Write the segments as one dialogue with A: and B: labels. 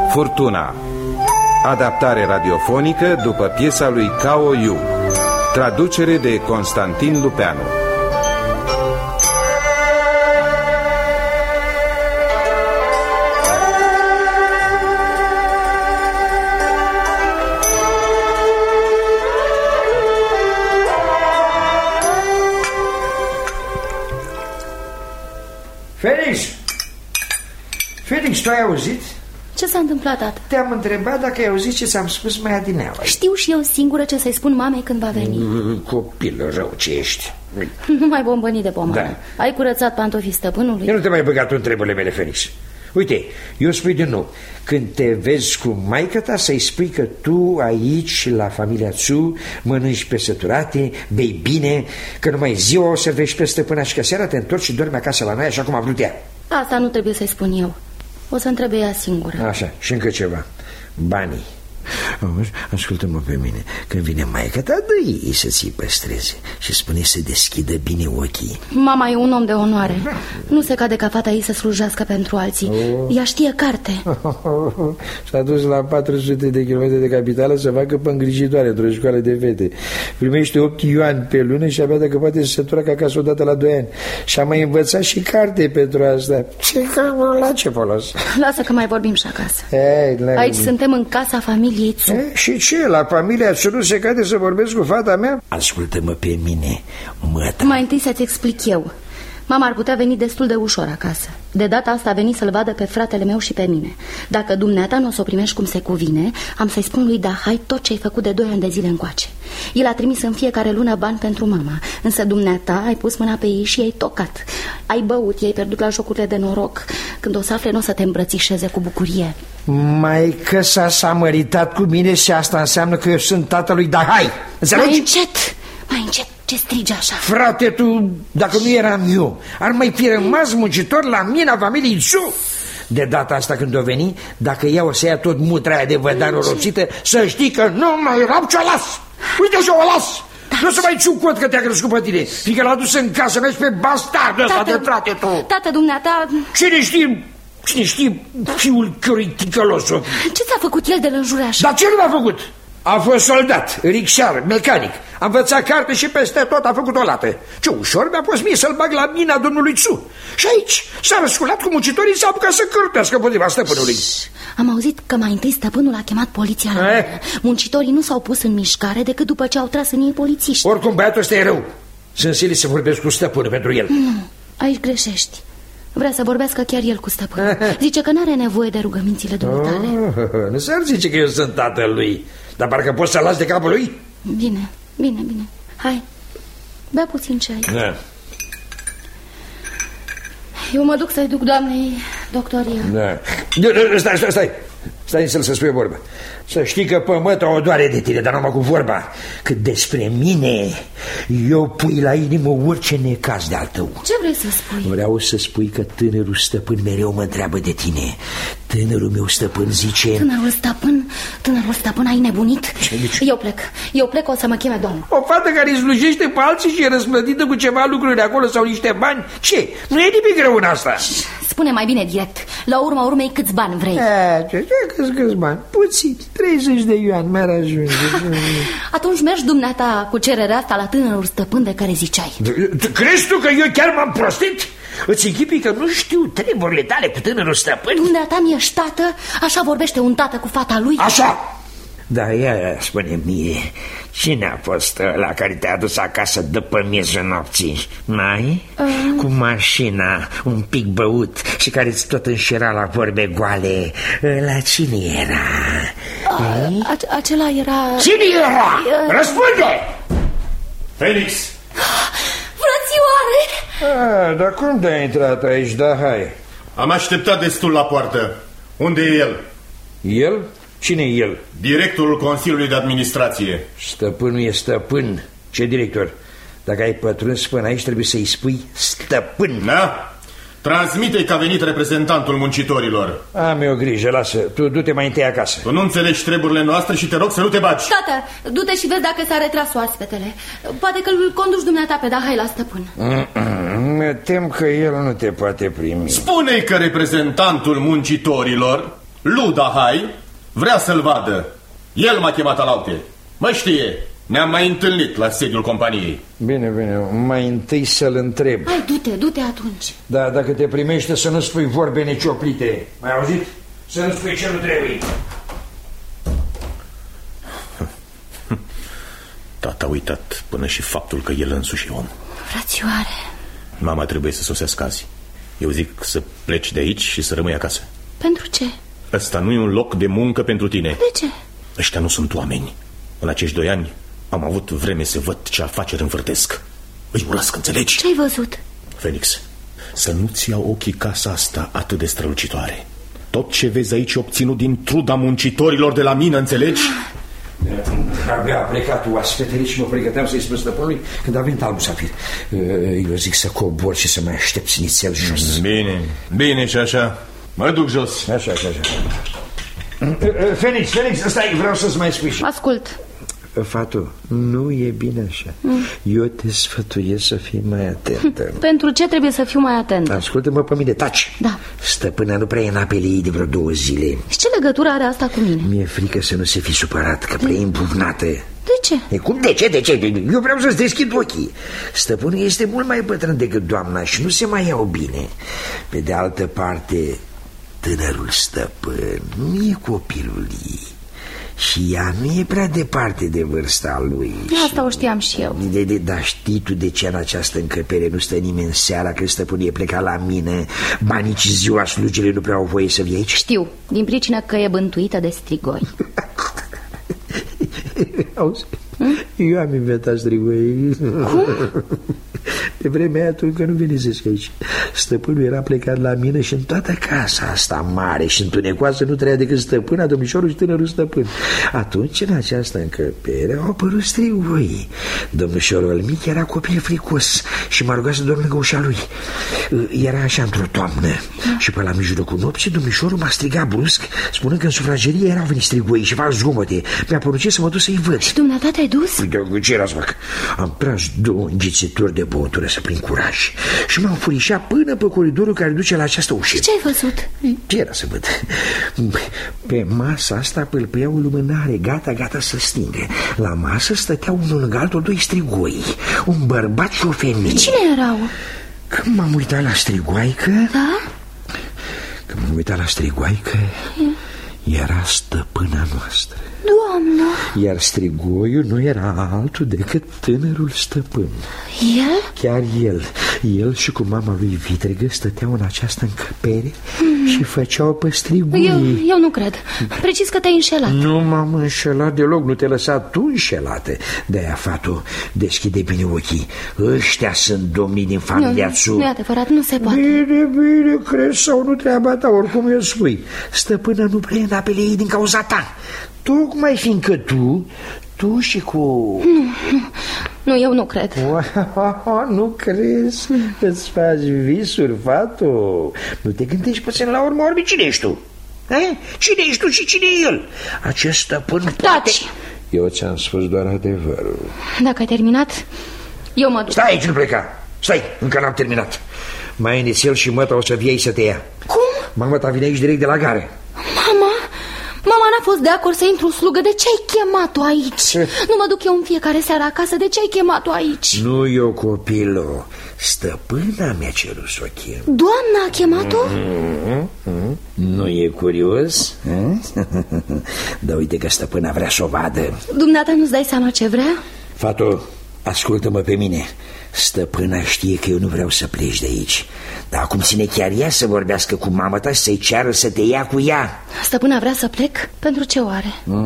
A: Furtuna. Adaptare radiofonică după piesa lui Cao Yu. Traducere de Constantin Lupeanu.
B: Felix, tu ai auzit?
C: Ce s-a întâmplat, tată?
B: Te-am întrebat dacă ai auzit ce ți-am spus mai adineauri.
C: Știu și eu singură ce să-i spun mamei când va veni.
B: Copil rău ce ești.
C: Nu mai bombăni de pomană.
B: Da.
C: Ai curățat pantofii stăpânului?
B: Eu nu te mai băga tu în treburile mele, Felix. Uite, eu spui din nou, când te vezi cu maică ta, să-i spui că tu aici, la familia Tsu, mănânci pe săturate, bei bine, că numai ziua o servești pe stăpâna și că seara te întorci și dormi acasă la noi așa cum a vrut ea.
C: Asta nu trebuie să-i spun eu. O să întrebe ea singură.
B: Așa, și încă ceva. Banii. Ascultă-mă pe mine. Când vine maica ta, dă-i să ți-i păstreze și spune să deschidă bine ochii.
C: Mama e un om de onoare. Nu se cade ca fata ei să slujească pentru alții. Ea știe carte.
B: S-a dus la 400 de kilometri de capitală să facă pe îngrijitoare într-o școală de fete. Primește 8 yuan pe lună și abia dacă poate se sătura ca acasă odată la 2 ani. Și a mai învățat și carte pentru asta. La ce folos?
C: Lasă că mai vorbim și acasă. Aici suntem în casa familiei Tsu.
B: Și ce? La familia Tsu nu se cade să vorbesc cu fata mea? Ascultă-mă pe mine, măta.
C: Mai întâi să-ți explic eu. Mama ar putea veni destul de ușor acasă. De data asta a venit să-l vadă pe fratele meu și pe mine. Dacă dumneata nu o să o primești cum se cuvine, am să-i spun lui Dahai tot ce ai făcut de 2 ani de zile încoace. El a trimis în fiecare lună bani pentru mama, însă dumneata ai pus mâna pe ei și i-ai tocat. Ai băut, i-ai pierdut la jocurile de noroc. Când o să afle, nu o să te îmbrățișeze cu bucurie.
B: Maică s-a măritat cu mine și asta înseamnă că eu sunt tatălui Dahai. Înțelegi?
C: Mai încet, ce strigi așa?
B: Frate, tu, dacă nu eram eu, ar mai fi rămas muncitor la mina familiei Tsu. De data asta când o veni, dacă ea o să ia tot mutra aia de vădan orosită, să știi că nu mai rap ce o las. Uite și o las. Nu să mai ciucot că te-a crescut pe tine, fiindcă l-a dus în casă, mergi pe bastardul ăsta de frate tu.
C: Tată, dumneata...
B: Cine știe fiul cărui ticălosul?
C: Ce ți-a făcut el de înjuraș?
B: Dar ce nu m-a făcut? A fost soldat, ricșar, mecanic. A învățat carte și peste tot a făcut o lată. Ce ușor mi-a fost mie să-l bag la mina domnului Tsu. Și aici s-a răsculat cu muncitorii, s-a apucat să cârtească împotriva stăpânului.
C: Am auzit că mai întâi stăpânul a chemat poliția la mână. Muncitorii nu s-au pus în mișcare decât după ce au tras în ei polițiști.
B: Oricum băiatul ăsta e rău. Sunt silit să vorbesc cu stăpânul pentru el.
C: Nu, aici greșești. Vrea să vorbească chiar el cu stăpânul. Zice că n-are nevoie de rugămințile dumitale.
B: Nu s-ar zice că eu sunt tatăl lui. Dar parcă poți să-l las de capul lui?
C: Bine. Hai, bea puțin ceai.
B: Da.
C: Eu mă duc să-i duc doamnei doctoria.
B: Da. Stai să spui o vorbă. Să știi că pământa o doare de tine, dar numai cu vorba. Cât despre mine, eu pui la inimă orice necaz de-al tău.
C: Ce vrei să spui?
B: Vreau să spui că tânărul stăpân mereu mă întreabă de tine. Tânărul meu stăpân zice... Tânărul stăpân, ai nebunit? Eu plec, o să mă cheme domnul. O fată care îi slujește pe alții și e răsplătită cu ceva lucruri acolo sau niște bani? Ce? Nu e nimic rău în asta.
C: Spune mai bine direct. La urma urmei câți bani vrei?
B: Câți bani? Puțin, 30 de yuan, mi-ar ajunge.
C: Atunci mergi dumneata cu cererea asta la tânărul stăpân de care ziceai.
B: Crezi tu că eu chiar m-am prostit? Îți închipui că nu știu treburile tale cu tânărul stăpân?
C: Dumneata mi-ești tată? Așa vorbește un tată cu fata lui?
B: Așa! Da, ia spune mie, cine a fost ăla care te-a adus acasă după miezul nopții? Mai? Cu mașina, un pic băut și care-ți tot înșira la vorbe goale. La cine era?
C: Acela era...
B: Cine era? Răspunde!
D: Felix!
C: Frățioare!
B: Dar cum de-ai intrat aici, Dahai?
D: Am așteptat destul la poartă. Unde e el?
B: El? Cine e el?
D: Directorul Consiliului de Administrație.
B: Stăpânul e stăpân. Ce director? Dacă ai pătruns până aici, trebuie să-i spui stăpân.
D: Da? Transmite-i că a venit reprezentantul muncitorilor.
B: Am eu grijă, lasă. Tu du-te mai întâi acasă.
D: Tu nu înțelegi treburile noastre și te rog să nu te bagi.
C: Tată, du-te și vezi dacă s-a retras oaspetele. Poate că îl conduci dumneata pe Dahai la stăpân.
B: Mă tem că el nu te poate primi.
D: Spune-i că reprezentantul muncitorilor Ludahai vrea să-l vadă. El m-a chemat alalte. Mă știe, ne-am mai întâlnit la sediul companiei.
B: Bine, mai întâi să-l întreb.
C: Hai, du-te atunci.
B: Da, dacă te primește să nu spui vorbe necioplite. Mai auzit? Să nu spui ce nu trebuie.
D: Tata a uitat până și faptul că el însuși e om.
C: Frățioare.
D: Mama trebuie să sosească azi. Eu zic să pleci de aici și să rămâi acasă.
C: Pentru ce?
D: Ăsta nu e un loc de muncă pentru tine.
C: De ce?
D: Ăștia nu sunt oameni. În acești 2 ani am avut vreme să văd ce afaceri învârtesc. Îi urăsc, înțelegi?
C: Ce-ai văzut?
D: Felix, să nu-ți iau ochii casa asta atât de strălucitoare. Tot ce vezi aici e obținut din truda muncitorilor de la mine, înțelegi?
B: Abia a plecat oaspetele și mă pregăteam să-i spun stăpânului când a venit Albu Safir. Eu zic să cobor și să mai aștepți nițel jos.
D: Bine și așa. Mă duc jos.
B: Așa. Felix, stai, vreau să-ți mai spui.
C: Ascult.
B: Fatu, nu e bine așa. Eu te sfătuiesc să fii mai atentă.
C: Pentru ce trebuie să fiu mai atentă?
B: Ascultă-mă pe mine, taci.
C: Da.
B: Stăpâna nu prea e în apele ei de vreo 2 zile.
C: Și ce legătură are asta cu mine?
B: Mi-e frică să nu se fi supărat, că prea e împufnată.
C: De ce?
B: Cum de ce? Eu vreau să-ți deschid ochii. Stăpânul este mult mai bătrân decât doamna și nu se mai iau bine. Pe de altă parte, tânărul stăpân nu e copilul ei. Și ea nu e prea departe de vârsta lui.
C: Asta o știam și eu.
B: Dar știi tu de ce în această încăpere nu stă nimeni seara, că stăpânul e plecat la mine, ba nici ziua slugile nu prea au voie să vie aici?
C: Știu, din pricina că e bântuită de strigoi.
B: Auzi, eu am inventat strigoi.
C: Cum?
B: De vremea aia tu încă nu venisesc aici. Stăpânul era plecat la mine și în toată casa asta mare și întunecoasă nu trăia decât stăpâna, domnișorul și tânărul stăpân. Atunci în această încăpere au apărut strigoi. Domnișorul mic era copil fricos și m-a rugat să dorm lângă ușa lui. Era așa într-o toamnă și pe la mijlocul nopții domnișorul m-a strigat brusc, spunând că în sufragerie erau venit strigoi și fac zgomote. Mi-a poruncit să mă duc să-i văd.
C: Și dumneata te-ai dus?
B: Ce era să fac? Am tras 2 înghițituri de băutură să prind curaj și m-am furișat până pe coridorul care duce la această ușă.
C: Și ce ai văzut?
B: Ce era să văd? Pe masa asta pâlpâia o lumânare, gata să stingă. La masă stăteau unul lângă altul 2 strigoi, un bărbat și o femeie.
C: Cine erau?
B: Când m-am uitat la strigoaică...
C: Da?
B: Când m-am uitat la strigoaică, era stăpâna noastră.
C: Doamnă!
B: Iar strigoiul nu era altul decât tânărul stăpân.
C: El?
B: Chiar el. El și cu mama lui vitregă stăteau în această încăpere și făceau pe strigoi.
C: Eu nu cred. Precis că te-ai înșelat.
B: Nu m-am înșelat deloc, nu te-ai lăsat tu înșelată. De-aia, fatu, deschide bine ochii. Ăștia sunt domnii din familia Tsu.
C: Nu e adevărat, nu se poate.
B: Bine, crezi sau nu treaba ta, oricum eu spui. Stăpâna nu prea în apele ei din cauza ta. Tocmai fiindcă tu și cu...
C: Nu, eu nu cred.
B: Nu crezi? Îți faci visuri, fatu. Nu te gândești puțin la urmă, cine ești tu? Cine ești tu și cine e el? Acest stăpân poate... Eu ți-am spus doar adevărul.
C: Dacă ai terminat, eu mă duc.
B: Stai aici, nu pleca. Stai, încă n-am terminat. Mai inițial și măta o să vie aici să te ia.
C: Cum?
B: Mama ta vine aici direct de la gare.
C: Mama n-a fost de acord să intru în slugă. De ce ai chemat-o aici? Nu mă duc eu în fiecare seară acasă. De ce ai chemat-o aici? Nu eu, copilo. Stăpâna mi-a cerut să o chem. Doamna a chemat-o? Nu e curios? Dar uite că stăpâna vrea să o vadă. Dumneata nu-ți dai seama ce vrea? Fatu, ascultă-mă pe mine. Stăpâna știe că eu nu vreau să pleci de aici. Dar acum ține chiar ea să vorbească cu mama ta și să-i ceară să te ia cu ea. Stăpâna vrea să plec? Pentru ce oare?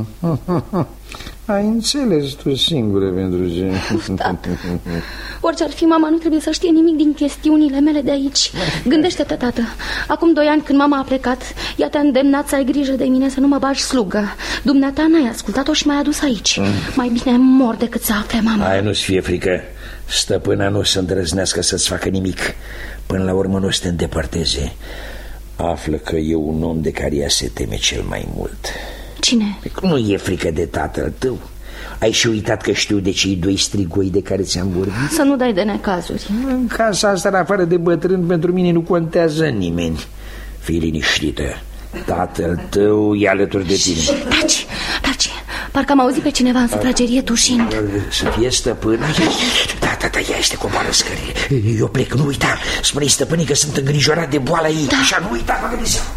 C: Ai înțeles tu singură pentru ce. Tată, orice ar fi, mama nu trebuie să știe nimic din chestiunile mele de aici. Gândește-te, tată. Acum 2 ani când mama a plecat, ea te-a îndemnat să ai grijă de mine, să nu mă bagi slugă. Dumneata n-ai ascultat-o și m-ai adus aici. Mai bine mor decât să afle mama. Hai, nu-ți fie frică. Stăpâna nu o să îndrăznească să-ți facă nimic. Până la urmă nu o să te îndepărteze. Află că e un om de care ea se teme cel mai mult. Cine? Nu e frică de tatăl tău. Ai și uitat că știu de cei 2 strigoi de care ți-am vorbit? Să nu dai de necazuri. În casa asta, în afară de bătrân, pentru mine nu contează nimeni. Fii liniștită.
B: Tatăl tău e alături de tine.
C: Taci. Parcă am auzit pe cineva în sufragerie tușind.
B: Să fie stăpâna? Da, ea este coboară scării. Eu plec, nu uita. Spune-i stăpânii că sunt îngrijorat de boala ei. Da. Așa, nu uita, bagă de seama.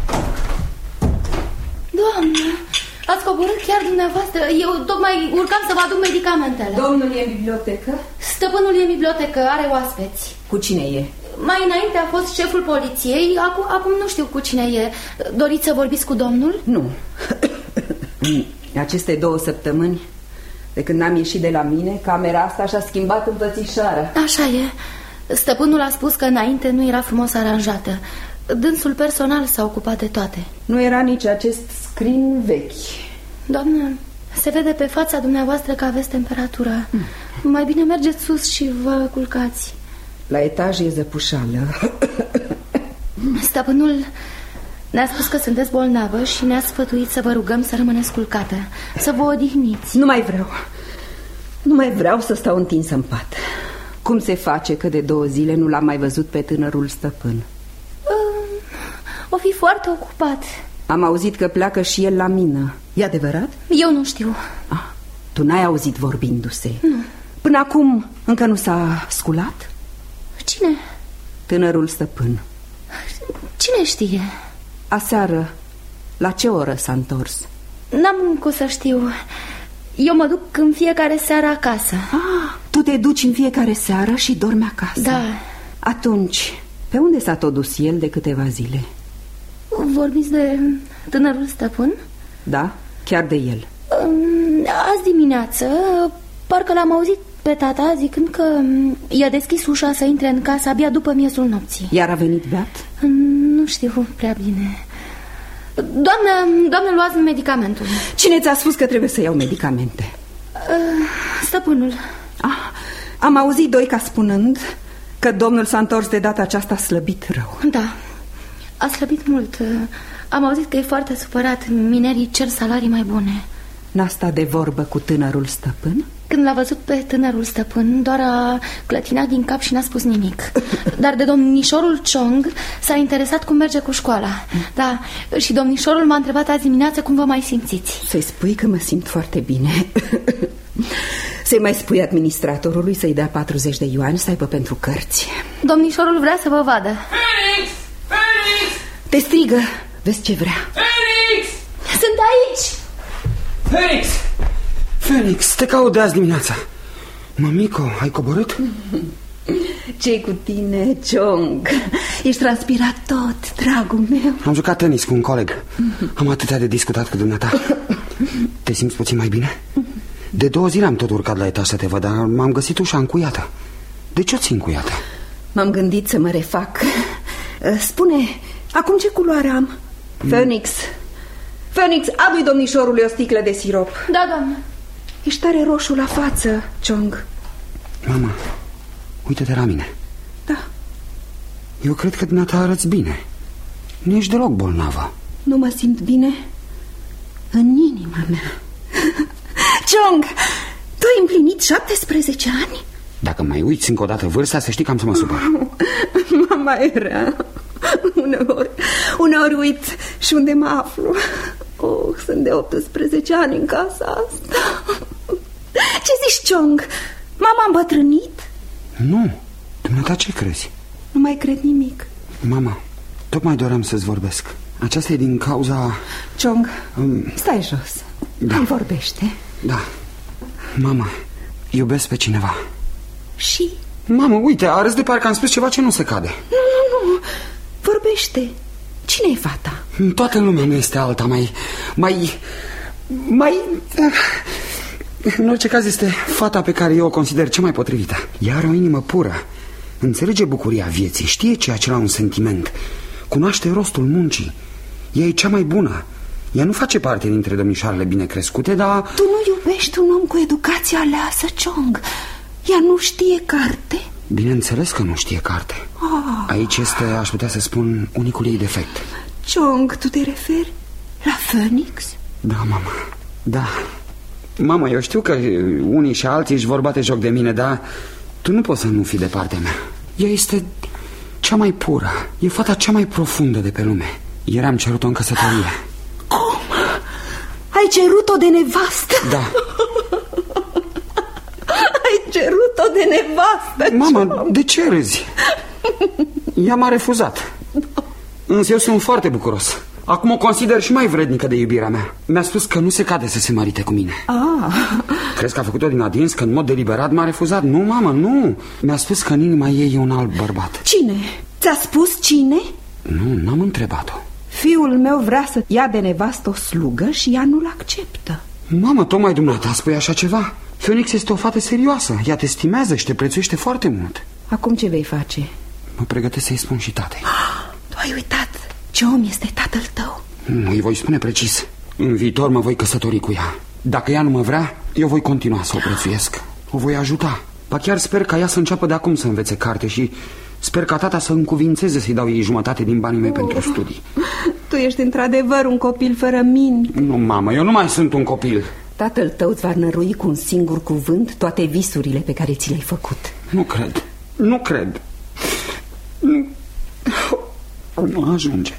C: Doamne, ați coborât chiar dumneavoastră. Eu tocmai urcam să vă aduc medicamentele.
E: Domnul e în bibliotecă?
C: Stăpânul e în bibliotecă, are oaspeți.
E: Cu cine e?
C: Mai înainte a fost șeful poliției, acum nu știu cu cine e. Doriți să vorbiți cu domnul?
E: Nu. Aceste 2 săptămâni, de când am ieșit de la mine, camera asta și-a schimbat învățișarea.
C: Așa e. Stăpânul a spus că înainte nu era frumos aranjată. Dânsul personal s-a ocupat de toate.
E: Nu era nici acest screen vechi.
C: Doamnă, se vede pe fața dumneavoastră că aveți temperatura. Mai bine mergeți sus și vă culcați.
E: La etaj e zăpușală.
C: Stăpânul ne-a spus că sunteți bolnavă și ne-a sfătuit să vă rugăm să rămâneți culcată, să vă odihniți.
E: Nu mai vreau să stau întinsă în pat. Cum se face că de 2 zile nu l-am mai văzut pe tânărul stăpân?
C: O fi foarte ocupat.
E: Am auzit că pleacă și el la mină. E adevărat?
C: Eu nu știu.
E: Tu n-ai auzit vorbindu-se?
C: Nu.
E: Până acum încă nu s-a sculat?
C: Cine?
E: Tânărul stăpân.
C: Cine știe?
E: Aseară, la ce oră s-a întors?
C: N-am cum să știu. Eu mă duc în fiecare seară acasă.
E: Tu te duci în fiecare seară și dormi acasă?
C: Da.
E: Atunci, pe unde s-a tot dus el de câteva zile?
C: Vorbiți de tânărul stăpân?
E: Da, chiar de el.
C: Azi dimineață, parcă l-am auzit pe tata zicând că i-a deschis ușa să intre în casă abia după miezul nopții.
E: Iar a venit beat?
C: Nu știu prea bine. Doamnă, luați medicamentul.
E: Cine ți-a spus că trebuie să iau medicamente?
C: Stăpânul.
E: Am auzit Doica spunând că domnul s-a întors de data aceasta slăbit rău.
C: Da, a slăbit mult. Am auzit că e foarte supărat. Minerii cer salarii mai bune.
E: N-a stat de vorbă cu tânărul stăpân?
C: Când l-a văzut pe tânărul stăpân, doar a clătinat din cap și n-a spus nimic. Dar de domnișorul Chong s-a interesat cum merge cu școala. Da, și domnișorul m-a întrebat azi dimineață cum vă mai simțiți.
E: Să-i spui că mă simt foarte bine. Să-i mai spui administratorului să-i dea 40 de yuani să aibă pentru cărți.
C: Domnișorul vrea să vă vadă.
F: Felix! Felix!
E: Te strigă, vezi ce vrea.
F: Felix!
C: Sunt aici!
F: Felix!
G: Felix, te caut de azi dimineața. Mămico, ai coborât?
E: Ce-i cu tine, Chong? Ești transpirat tot, dragul meu.
G: Am jucat tenis cu un coleg. Am atâtea de discutat cu dumneata. Te simți puțin mai bine? De 2 zile am tot urcat la etaj să te văd, dar m-am găsit ușa încuiată. De ce o ții încuiată?
E: M-am gândit să mă refac. Spune, acum ce culoare am? Phoenix, adu-i domnișorului o sticlă de sirop.
C: Da, doamnă.
E: Ești tare roșu la față, Chong.
G: Mama, uite-te la mine.
E: Da.
G: Eu cred că dumneata arăți bine. Nu ești deloc bolnavă.
E: Nu mă simt bine în inima mea. Chong, tu ai împlinit 17 ani?
G: Dacă mai uiți încă o dată vârsta, să știi că am să mă supăr.
E: Mama era. Uneori uit și unde mă aflu. Sunt de 18 ani în casa asta. Ce zici, Chong? Mama a îmbătrânit?
G: Nu, dumneata ce crezi?
E: Nu mai cred nimic.
G: Mama, tocmai doream să-ți vorbesc. Aceasta e din cauza...
E: Chong, stai jos.
G: Da.
E: Îmi vorbește.
G: Da. Mama, iubesc pe cineva.
E: Și?
G: Mamă, uite, arăți de parcă am spus ceva ce nu se cade.
E: Nu, vorbește. Cine e fata?
G: Toată lumea nu este alta, mai... În orice caz este fata pe care eu o consider cea mai potrivită. Ea are o inimă pură, înțelege bucuria vieții, știe ceea ce era un sentiment, cunoaște rostul muncii. Ea e cea mai bună. Ea nu face parte dintre domnișoarele bine crescute, dar... Tu
E: nu iubești un om cu educație aleasă, Chong? Ea nu știe carte?
G: Bineînțeles că nu știe carte. Aici este, aș putea să spun, unicul ei defect.
E: Chong, tu te referi la Phoenix?
G: Da, mama, da. Mama, eu știu că unii și alții își vor bate joc de mine, dar tu nu poți să nu fii de partea mea. Ea este cea mai pură, e fata cea mai profundă de pe lume. Ieri am cerut-o în căsătorie.
E: Cum? Ai cerut-o de nevastă?
G: Da.
E: Ai cerut-o de nevastă?
G: Mama, de ce râzi? Ea m-a refuzat. Însă eu sunt foarte bucuros. Acum o consider și mai vrednică de iubirea mea. Mi-a spus că nu se cade să se marite cu mine. Crezi că a făcut-o din adins, că în mod deliberat m-a refuzat? Nu, mamă, nu. Mi-a spus că în inima ei e un alt bărbat.
E: Cine? Ți-a spus cine?
G: Nu, n-am întrebat-o.
E: Fiul meu vrea să ia de nevastă o slugă și ea nu-l acceptă.
G: Mamă, tocmai dumneata spui așa ceva. Phoenix este o fată serioasă. Ea te stimează și te prețuiește foarte mult.
E: Acum ce vei face?
G: Mă pregătesc să-i spun și tatei.
E: Tu ai uitat ce om este tatăl tău?
G: Nu, îi voi spune precis. În viitor mă voi căsători cu ea. Dacă ea nu mă vrea, eu voi continua să o prețuiesc. O voi ajuta. Ba chiar sper ca ea să înceapă de acum să învețe carte și sper ca tata să încuvințeze să-i dau ei jumătate din banii mei pentru studii.
E: Tu ești într-adevăr un copil fără mini.
G: Nu, mamă, eu nu mai sunt un copil.
E: Tatăl tău îți va nărui cu un singur cuvânt toate visurile pe care ți le-ai făcut.
G: Nu cred. Nu cred. Nu ajunge.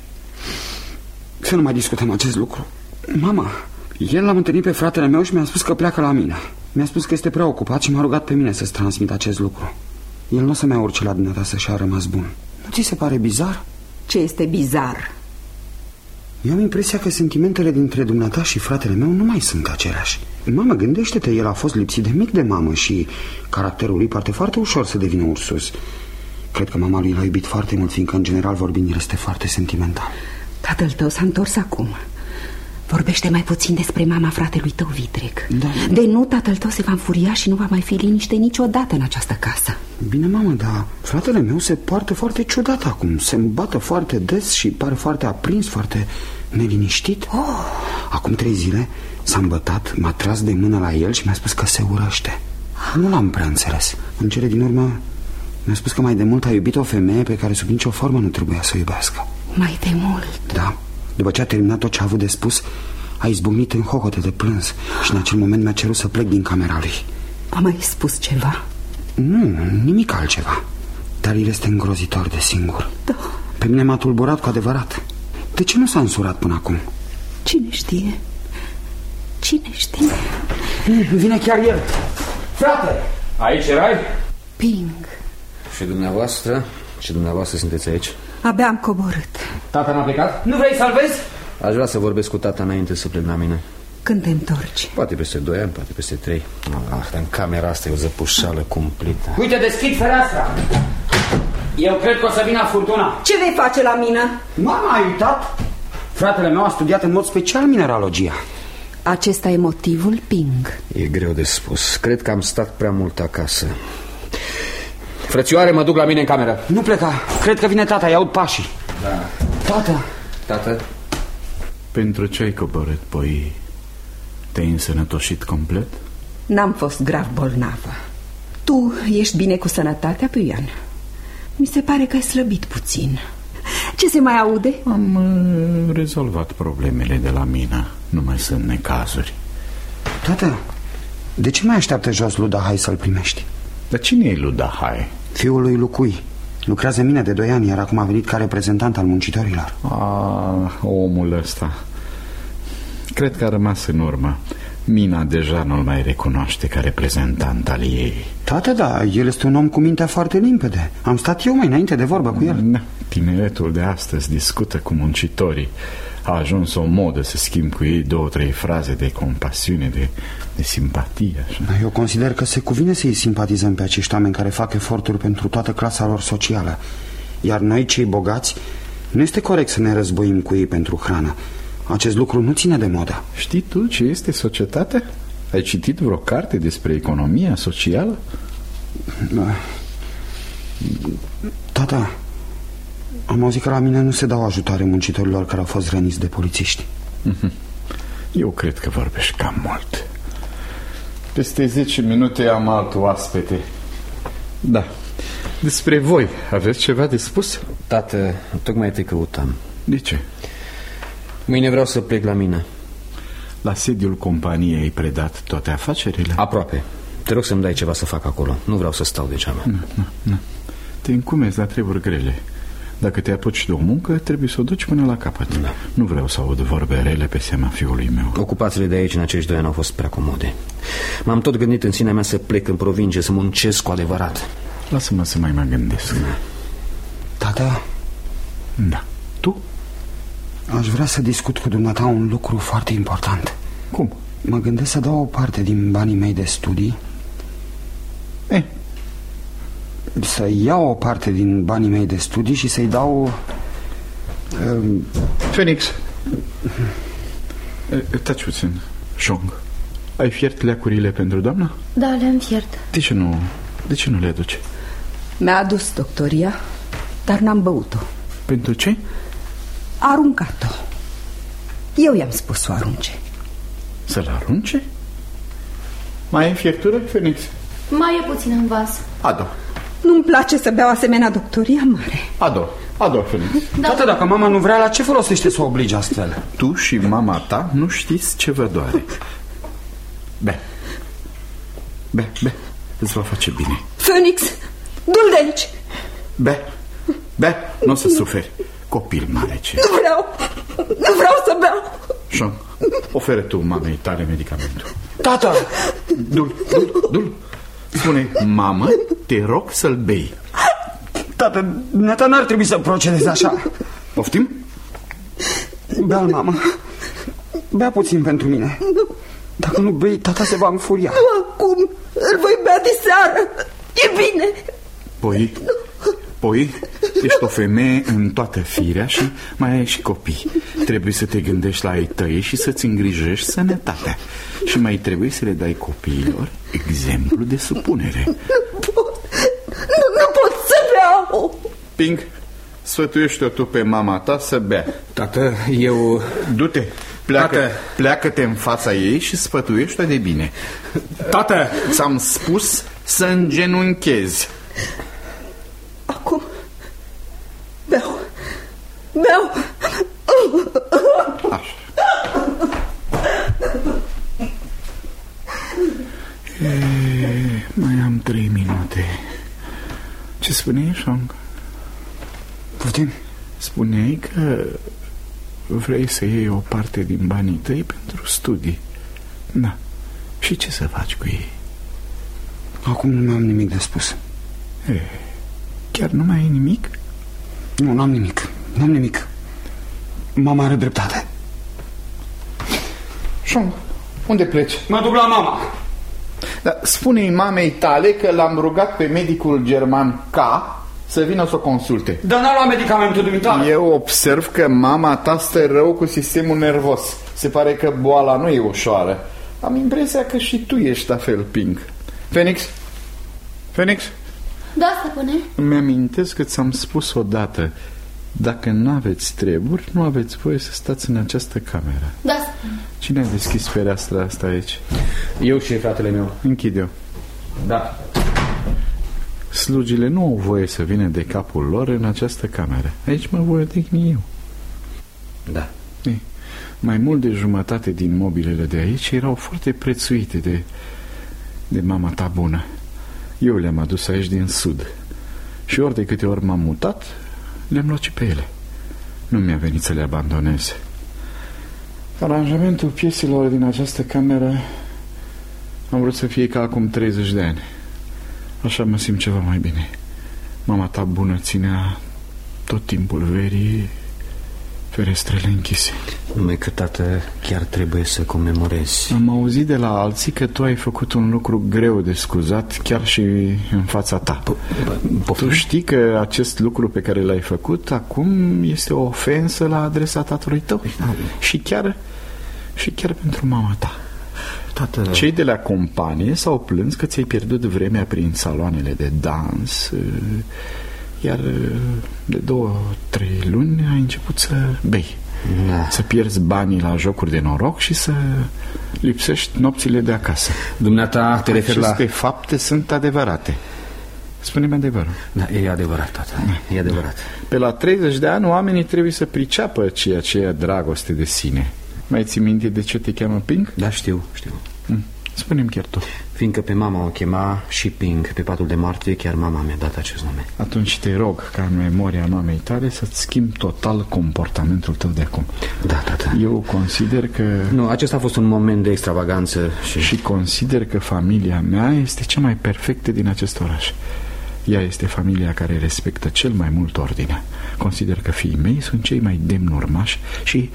G: Să nu mai discutăm acest lucru. Mama, el l-am întâlnit pe fratele meu și mi-a spus că pleacă la mine. Mi-a spus că este preocupat și m-a rugat pe mine să-ți transmit acest lucru. El nu o să-mi ia orice la dumneata să-și a rămas bun. Nu ți se pare bizar?
E: Ce este bizar?
G: Eu am impresia că sentimentele dintre dumneata și fratele meu nu mai sunt aceleași. Mamă, gândește-te, el a fost lipsit de mic de mamă și caracterul lui poate foarte ușor să devină ursus. Cred că mama lui l-a iubit foarte mult, fiindcă în general vorbind el este foarte sentimental.
E: Tatăl tău s-a întors acum. Vorbește mai puțin despre mama fratelui tău, Vitreg.
G: Da.
E: De nu, tatăl tău se va înfuria și nu va mai fi liniște niciodată în această casă.
G: Bine, mamă, dar fratele meu se poartă foarte ciudat acum. Se îmbată foarte des și pare foarte aprins, foarte neliniștit. Acum 3 zile s-a îmbătat, m-a tras de mână la el și mi-a spus că se urăște. Nu l-am prea înțeles. În cele din urmă mi-a spus că mai de mult a iubit o femeie pe care sub nicio formă nu trebuia să o iubească.
E: Mai de mult?
G: Da. După ce a terminat tot ce a avut de spus, a izbucnit în hohote de plâns și în acel moment mi-a cerut să plec din camera lui.
E: A mai spus ceva?
G: Nu, nimic altceva. Dar el este îngrozitor de singur.
E: Da.
G: Pe mine m-a tulburat cu adevărat. De ce nu s-a însurat până acum?
E: Cine știe? Cine știe?
G: Vine chiar el. Frate!
A: Aici erai?
E: Ping.
B: Și dumneavoastră? Și dumneavoastră sunteți aici?
E: Abia am coborât.
B: Tata n-a plecat?
G: Nu vrei să-l vezi?
B: Aș vrea să vorbesc cu tata înainte să plec la mine.
E: Când te întorci?
B: Poate peste 2 ani, poate peste 3. În camera asta e o zăpușală cumplită.
G: Uite, deschid fereastra. Eu cred că o să vină furtuna.
E: Ce vei face la mină?
G: Mama, ai uitat? Fratele meu a studiat în mod special mineralogia.
E: Acesta e motivul, Ping.
B: E greu de spus. Cred că am stat prea mult acasă. Frățioare, mă duc la mine în cameră.
G: Nu pleca. Cred că vine tata, îi aud pașii.
B: Da.
G: Tata.
B: Tată?
D: Pentru ce ai coborât, păi? Te-ai însănătoșit complet?
E: N-am fost grav bolnavă. Tu ești bine cu sănătatea, Puian? Mi se pare că ai slăbit puțin. Ce se mai aude?
D: Am rezolvat problemele de la mină. Nu mai sunt necazuri.
G: Tata, de ce mai așteaptă jos Ludahai să-l primești?
D: Dar cine e Ludahai?
G: Fiul lui Lucui. Lucrează în mine de 2 ani, iar acum a venit ca reprezentant al muncitorilor.
D: Omul ăsta. Cred că a rămas în urmă. Mina deja nu-l mai recunoaște ca reprezentant al ei.
G: Tată, da, el este un om cu mintea foarte limpede. Am stat eu mai înainte de vorbă cu el.
D: Da, tineretul de astăzi discută cu muncitorii. A ajuns o modă să schimb cu ei 2-3 fraze de compasiune, de simpatie, așa.
G: Eu consider că se cuvine să-i simpatizăm pe acești oameni care fac eforturi pentru toată clasa lor socială. Iar noi, cei bogați, nu este corect să ne războim cu ei pentru hrană. Acest lucru nu ține de modă.
D: Știi tu ce este societatea? Ai citit vreo carte despre economia socială?
G: Tata, am auzit că la mine nu se dau ajutoare muncitorilor care au fost răniți de polițiști.
D: Eu cred că vorbești cam mult. Peste 10 minute am alt oaspete. Da. Despre voi aveți ceva de spus?
B: Tată, tocmai te căutam.
D: De ce?
B: Mâine vreau să plec la mine.
D: La sediul companiei ai predat toate afacerile?
B: Aproape. Te rog să-mi dai ceva să fac acolo. Nu vreau să stau degeaba.
D: Nu. Te încumezi la treburi grele. Dacă te apuci de o muncă, trebuie să o duci până la capăt.
H: Da.
D: Nu vreau să aud vorbe rele pe seama fiului meu.
H: Ocupațiile de aici în acești 2 ani au fost prea comode. M-am tot gândit în sinea mea să plec în provincie, să muncesc cu adevărat.
D: Lasă-mă să mai mă gândesc.
G: Tata,
D: Da. Tu?
G: aș vrea să discut cu dumneata un lucru foarte important.
D: Cum?
G: Mă gândesc să dau o parte din banii mei de studii. Să iau o parte din banii mei de studii și să-i dau...
D: Phoenix, taci puțin. Shong, ai fiert leacurile pentru doamna?
C: Da, le-am fiert.
D: De ce nu le aduci?
E: Mi-a adus doctoria, dar n-am băut-o.
D: Pentru ce?
E: A aruncat-o. Eu i-am spus să o arunce.
D: Să-l arunce? Mai e fiertură, Phoenix?
C: Mai e puțin în vas.
D: Ado.
E: Nu-mi place să beau asemenea doctoria mare.
D: Ado, Phoenix.
C: Da.
G: Tata, dacă mama nu vrea, la ce folosește să o obligi astfel?
D: Tu și mama ta nu știți ce vă doare. Be, îți va face bine.
E: Phoenix, du-l de aici.
D: Be, nu o să suferi. Copil mare ce.
E: Nu vreau să beau.
D: Shong, oferă tu mamei tale medicamentul.
G: Tata!
D: Du-l. Spune, mamă, te rog să-l bei.
G: Tata, dumneata n-ar trebui să procedezi așa.
D: Poftim?
G: Bea-l, mamă. Bea puțin pentru mine. Dacă nu bei, tata se va înfuria.
E: Nu acum, îl voi bea de seară. E bine.
D: Poi, ești o femeie în toată firea și mai ai și copii. Trebuie să te gândești la ai tăi și să-ți îngrijești sănătatea. Și mai trebuie să le dai copiilor exemplu de supunere.
E: Nu pot să beau.
D: Ping, sfătuiește-o tu pe mama ta să bea.
H: Tată, eu...
D: Du-te, pleacă-te în fața ei și sfătuiește-o de bine.
H: Tată!
D: Ți-am spus să îngenunchezi.
E: Acum beau.
D: Așa. Mai am 3 minute. Ce spuneai, Shong?
G: Poftim?
D: Spuneai că vrei să iei o parte din banii tăi pentru studii. Da. Și ce să faci cu ei?
G: Acum nu mai am nimic de spus.
D: Chiar nu mai ai nimic?
G: Nu, n-am nimic. Mama are dreptate.
D: Shong, unde pleci?
G: Mă duc la mama.
D: Da, spune-i mamei tale că l-am rugat pe medicul german K să vină să o consulte.
G: Dar n-a luat medicamentul dumitale.
D: Eu observ că mama ta stă rău cu sistemul nervos. Se pare că boala nu e ușoară. Am impresia că și tu ești la fel, Pink. Phoenix?
C: Da, stăpâne.
D: Îmi amintesc că ți-am spus odată: dacă nu aveți treburi, nu aveți voie să stați în această cameră.
C: Da, stăpâne.
D: Cine a deschis fereastra asta aici?
H: Eu și fratele meu.
D: Închide-o.
H: Da.
D: Slugile nu au voie să vină de capul lor în această cameră. Aici mă voi odihni eu.
H: Da.
D: Mai mult de jumătate din mobilele de aici erau foarte prețuite de mama ta bună. Eu le-am adus aici din sud. Și ori de câte ori m-am mutat, le-am luat și pe ele. Nu mi-a venit să le abandonez. Aranjamentul pieselor din această cameră am vrut să fie ca acum 30 de ani. Așa mă simt ceva mai bine. Mama ta bună ținea tot timpul verii ferestrele închise.
H: Numai că, tată, chiar trebuie să comemorezi.
D: Am auzit de la alții că tu ai făcut un lucru greu de scuzat, chiar și în fața ta. Tu știi că acest lucru pe care l-ai făcut acum este o ofensă la adresa tatălui tău. Și chiar pentru mama ta.
H: Tată...
D: Cei de la companie s-au plâns că ți-ai pierdut vremea prin saloanele de dans, iar de 2-3 luni ai început să bei.
H: Da.
D: Să pierzi banii la jocuri de noroc și să lipsești nopțile de acasă.
H: Dumneata te referi la...
D: Aceste fapte sunt adevărate. Spune-mi adevărul.
H: Da, e adevărat, tată. E adevărat.
D: Pe la 30 de ani oamenii trebuie să priceapă ceea ce e dragoste de sine. Mai ții minte de ce te cheamă Pink?
H: Da, știu.
D: Spune-mi chiar tu.
H: Fiindcă pe mama o chema și Ping. Pe patul de moarte chiar mama mi-a dat acest nume.
D: Atunci te rog ca în memoria mamei tale să-ți schimbi total comportamentul tău de acum.
H: Da, tată.
D: Eu consider că...
H: Nu, acesta a fost un moment de extravaganță
D: și consider că familia mea este cea mai perfectă din acest oraș. Ea este familia care respectă cel mai mult ordinea. Consider că fiii mei sunt cei mai demni urmași și...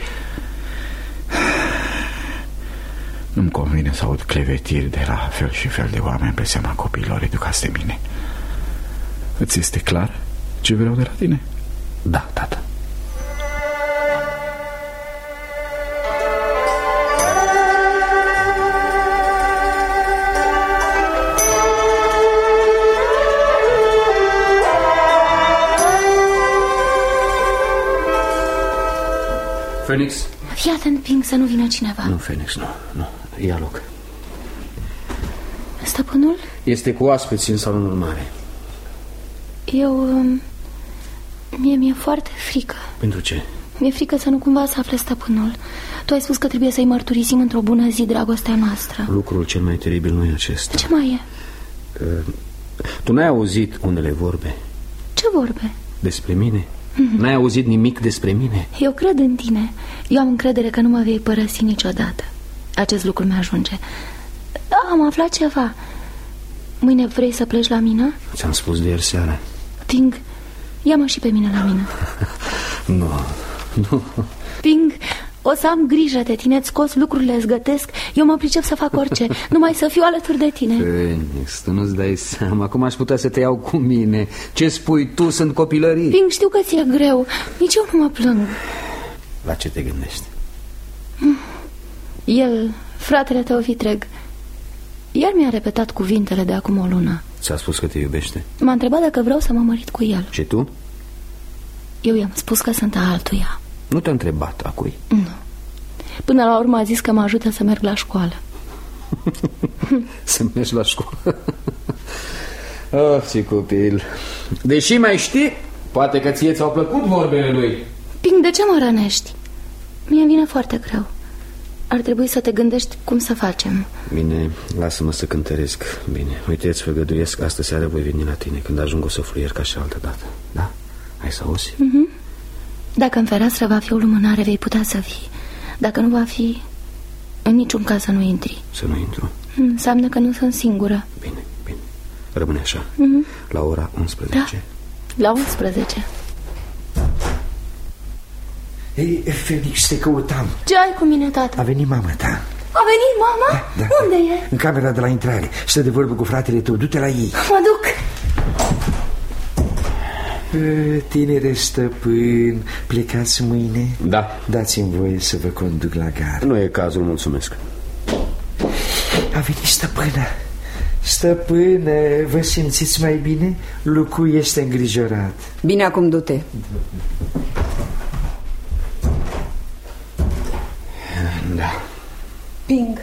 D: nu-mi convine să aud clevetiri de la fel și fel de oameni pe seama copiilor educați de mine. Îți este clar ce vreau de la tine?
H: Da, tată. Phoenix?
C: Fii atent, Ping, să nu vină cineva.
H: Nu, Phoenix, nu. Ia loc.
C: Stăpânul?
H: Este cu oaspeți în salonul mare.
C: Mi-e foarte frică.
H: Pentru ce?
C: Mi-e frică să nu cumva să afle stăpânul. Tu ai spus că trebuie să-i mărturisim într-o bună zi dragostea noastră.
H: Lucrul cel mai teribil nu e acesta.
C: Ce mai e?
H: Tu n-ai auzit unele vorbe?
C: Ce vorbe?
H: Despre mine? N-ai auzit nimic despre mine?
C: Eu cred în tine. Eu am încredere că nu mă vei părăsi niciodată. Acest lucru mi-ajunge. Da, am aflat ceva. Mâine vrei să pleci la mină?
H: Ți-am spus de ieri seara.
C: Ping, ia-mă și pe mine la mină.
H: Nu.
C: Ping, o să am grijă de tine, îți scos lucrurile, îți gătesc. Eu mă pricep să fac orice, numai să fiu alături de tine.
H: Phoenix, tu nu-ți dai seama cum aș putea să te iau cu mine. Ce spui tu, sunt copilării.
C: Ping, știu că ți-e greu, nici eu nu mă plâng.
H: La ce te gândești?
C: El, fratele tău vitreg, iar mi-a repetat cuvintele de acum o lună.
H: Ți-a spus că te iubește?
C: M-a întrebat dacă vreau să mă mărit cu el.
H: Și tu?
C: Eu i-am spus că sunt a altuia.
H: Nu te-a întrebat a cui?
C: Nu. Până la urmă a zis că mă ajută să merg la școală.
H: Să mergi la școală? Oh, ce copil. Deși mai știi, poate că ție ți-au plăcut vorbele lui.
C: Ping, de ce mă rănești? Mie vine foarte greu. Ar trebui să te gândești cum să facem.
H: Bine, lasă-mă să cântăresc. Bine, uite, îți făgăduiesc, astă seară voi veni la tine. Când ajung o să fluier ca și altă dată. Da? Hai să auzi?
C: Dacă în fereastră va fi o lumânare, vei putea să vii. Dacă nu va fi, în niciun caz să nu intri.
H: Să nu intru?
C: Înseamnă că nu sunt singură.
H: Bine. Rămâne așa. La ora 11.
C: Da, la 11.
B: Ei, Felix, te căutam.
C: Ce ai cu mine, tată?
B: A venit mama ta.
C: A venit mama?
B: Da.
C: Unde e?
B: În camera de la intrare. Stă de vorbă cu fratele tău, du-te la ei.
C: Mă duc.
B: Tinere stăpân, plecați mâine?
H: Da.
B: Dați-mi voie să vă conduc la gară.
H: Nu e cazul, mulțumesc.
B: A venit stăpâna. Stăpână, vă simțiți mai bine? Lucu este îngrijorat.
E: Bine, acum du-te.
H: Da.
E: Ping,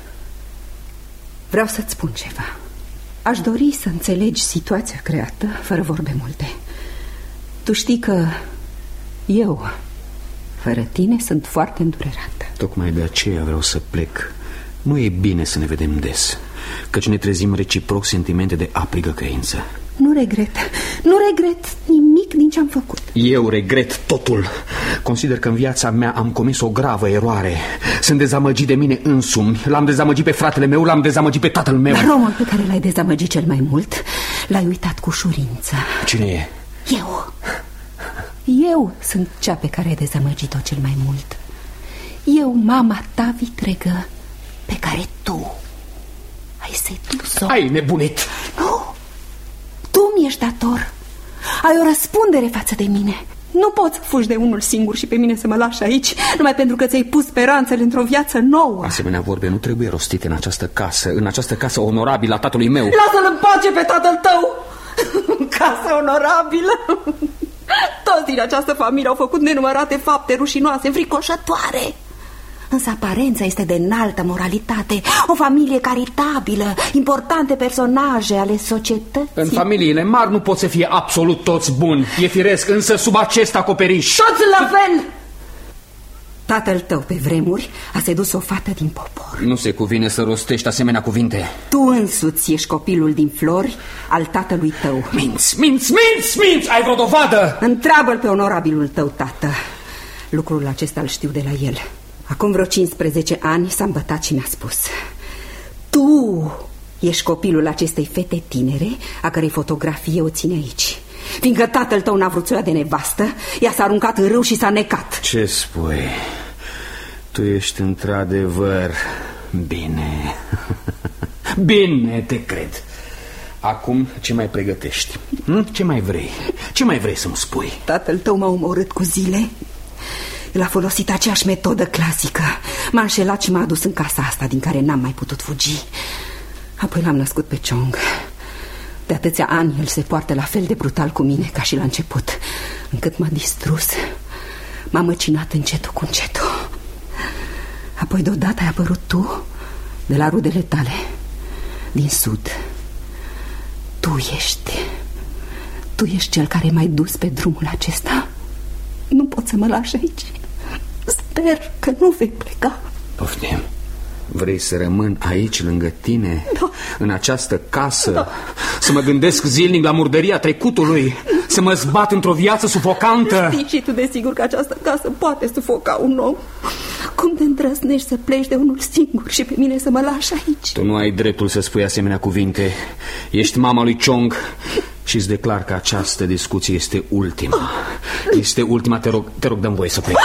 E: vreau să-ți spun ceva. Aș dori să înțelegi situația creată fără vorbe multe. Tu știi că eu, fără tine, sunt foarte îndurerată.
H: Tocmai de aceea vreau să plec. Nu e bine să ne vedem des, căci ne trezim reciproc sentimente de aprigă căință.
E: Nu regret nimic din ce am făcut.
H: Eu regret totul. Consider că în viața mea am comis o gravă eroare. Sunt dezamăgit de mine însumi. L-am dezamăgit pe fratele meu, l-am dezamăgit pe tatăl meu.
E: Dar omul pe care l-ai dezamăgit cel mai mult l-ai uitat cu ușurință.
H: Cine e?
E: Eu sunt cea pe care ai dezamăgit-o cel mai mult. Eu, mama ta vitregă, pe care tu ai sedus-o.
H: Ai nebunit!
E: Nu, tu mi-ești dator. Ai o răspundere față de mine. Nu poți să fugi de unul singur și pe mine să mă lași aici numai pentru că ți-ai pus speranțele într-o viață nouă.
H: Asemenea vorbe nu trebuie rostite în această casă onorabilă a tatălui meu.
E: Lasă-l în pace pe tatăl tău. Casă onorabilă. Toți din această familie au făcut nenumărate fapte rușinoase, înfricoșătoare. Însă aparența este de înaltă moralitate. O familie caritabilă, importante personaje ale societății.
H: În familiile mari nu pot să fie absolut toți buni. E firesc, însă sub acest acoperiș
E: toți la fel. Tatăl tău pe vremuri a sedus o fată din popor.
H: Nu se cuvine să rostești asemenea cuvinte.
E: Tu însuți ești copilul din flori al tatălui tău.
H: Minți! Ai vreo dovadă?
E: Întreabă-l pe onorabilul tău tată. Lucrul acesta îl știu de la el. Acum vreo 15 ani s-a îmbătat și mi-a spus: tu ești copilul acestei fete tinere, a cărei fotografie o ține aici. Fiindcă tatăl tău n-a vrut să o ia de nevastă, ea s-a aruncat în râu și s-a necat.
H: Ce spui? Tu ești într-adevăr bine. Bine, te cred. Acum ce mai pregătești? Ce mai vrei? Ce mai vrei să-mi spui?
E: Tatăl tău m-a omorât cu zile. El a folosit aceeași metodă clasică. M-a înșelat și m-a adus în casa asta din care n-am mai putut fugi. Apoi l-am născut pe Chong. De atâția ani el se poartă la fel de brutal cu mine ca și la început, încât m-a distrus. M-a măcinat încetul cu încetul. Apoi deodată ai apărut tu, de la rudele tale, din sud. Tu ești cel care m-ai dus pe drumul acesta. Nu pot să mă lași aici. Sper că nu vei pleca.
H: Poftim. Vrei să rămân aici lângă tine?
E: Da.
H: În această casă? Da. Să mă gândesc zilnic la murdăria trecutului? Să mă zbat într-o viață sufocantă?
E: Știi și tu desigur că această casă poate sufoca un om. Cum te îndrăznești să pleci de unul singur și pe mine să mă lași aici?
H: Tu nu ai dreptul să spui asemenea cuvinte. Ești mama lui Chong și îți declar că această discuție este ultima. Este ultima, te rog, dă-mi voie să plec.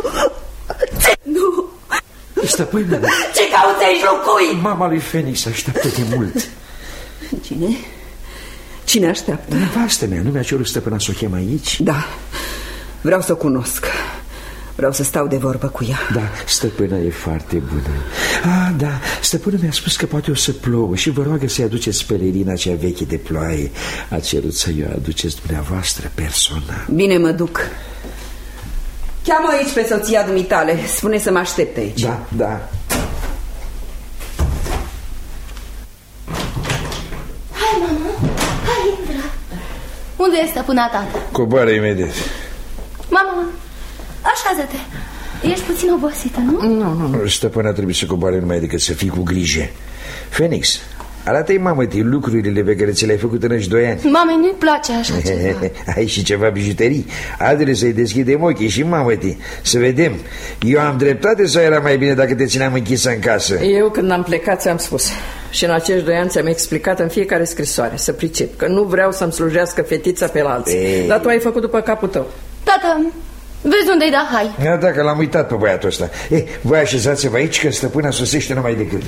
E: Nu.
B: Stăpâne,
E: ce cauți aici, locui?
B: Mama lui Phoenix așteaptă de mult.
E: Cine? Cine așteaptă?
B: Nevastă mea, nu mi-a cerut stăpâna să o chem aici?
E: Da, vreau să o cunosc. Vreau să stau de vorbă cu ea.
B: Da, stăpâna e foarte bună. Da, stăpâna mi-a spus că poate o să plouă și vă roagă să-i aduceți pelerina cea veche de ploaie. A cerut să-i o aduceți dumneavoastră personal.
E: Bine, mă duc. Cheamă aici pe soția dumitale. Spune să mă aștepte aici.
B: Da.
C: Hai, mama, hai, intră. Unde este stăpâna tată?
A: Coboară imediat.
C: Mama, așează-te. Ești puțin obosită, nu?
B: Nu. Stăpâna trebuie să coboare numai decât să fii cu grijă. Phoenix, arată-i mamă-tii lucrurile pe care ți le-ai făcut în ăști 2 ani.
C: Mamei nu-i place așa ceva.
B: Ai și ceva bijuterii? Adele să-i deschidem ochii și mamă-tii. Să vedem, eu am dreptate sau era mai bine dacă te țineam închisă în casă?
I: Eu când am plecat ți-am spus. Și în acești 2 ani ți-am explicat în fiecare scrisoare, să pricep, că nu vreau să-mi slujească fetița pe la alții. Dar tu ai făcut după capul tău.
C: Tată, vezi unde-i da hai?
B: Da, că l-am uitat pe băiatul ăsta. Voi așezați-vă aici că stăpâna sosește numai decât.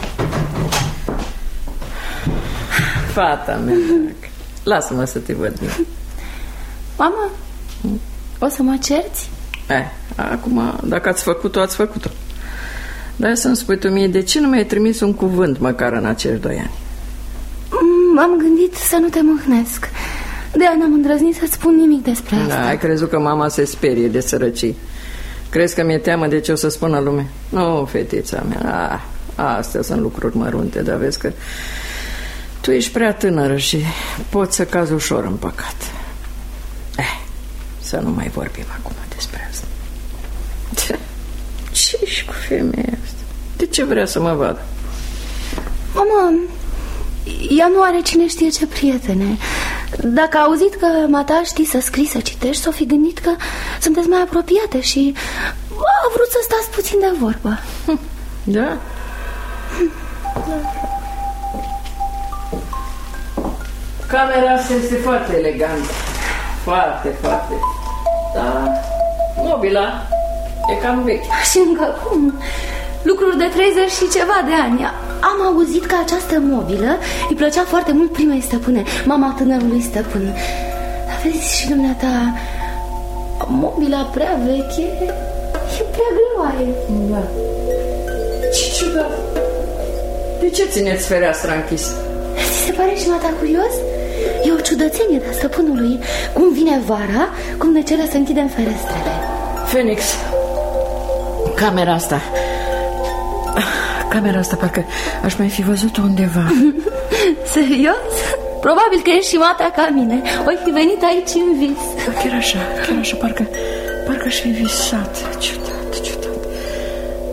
I: Fata mea, lasă-mă să te văd bine.
C: Mama, o să mă cerți?
I: Acum, dacă ați făcut-o, ați făcut-o. Dar să-mi spui tu mie, de ce nu mi-ai trimis un cuvânt măcar în acești 2 ani?
C: M-am gândit să nu te mâhnesc. De-aia n-am îndrăznit să-ți spun nimic despre asta.
I: Ai crezut că mama se sperie de sărăcii? Crezi că mi-e teamă de ce o să spună lume? Nu, fetița mea, astea sunt lucruri mărunte, dar vezi că tu ești prea tânără și poți să cazi ușor în păcat. Să nu mai vorbim acum despre asta. Ce ești cu femeia asta? De ce vrea să mă vadă?
C: Mama, ea nu are cine știe ce prietene. Dacă a auzit că mata știi să scrii, să citești, s-o fi gândit că sunteți mai apropiate și a vrut să stați puțin de vorbă.
I: Da? Camera asta este foarte elegantă. Foarte. Dar mobila e cam veche.
C: Și încă cum? Lucruri de 30 și ceva de ani. Am auzit că această mobilă îi plăcea foarte mult primei stăpâne, mama tânărului stăpân. Dar vezi și dumneata, mobila prea veche e prea greoaie.
I: Da. Ce ciudat. De ce țineți fereastra închisă?
C: Ți se pare și mata curios? E o ciudățenie de stăpânului. Cum vine vara, cum ne cere să închidem ferestrele.
I: Phoenix, camera asta parcă aș mai fi văzut-o undeva.
C: Serios? Probabil că ești și mata ca mine. Oi fi venit aici în vis.
I: Chiar așa, parcă aș fi visat. Ciudat.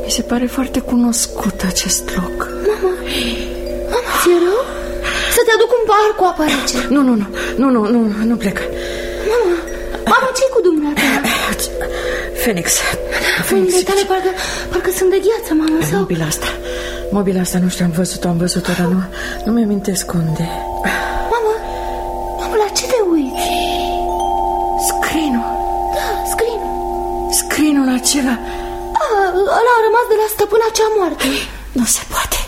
I: Mi se pare foarte cunoscut acest loc.
C: Mama, ți-e rău? Să te aduc un pahar cu apă rece.
I: Nu plec.
C: Mama, ce-i cu dumneata?
I: Phoenix.
C: Mâinile tale parcă sunt de gheață, mama, sau?
I: Mobila asta, nu știu, am văzut-o, dar nu mi-amintesc unde.
C: Mama, la ce te uiți?
I: Screen-ul.
C: Da, screen-ul.
I: Screen-ul acela.
C: Ăla a rămas de la stăpâna cea moartă.
I: Nu se poate.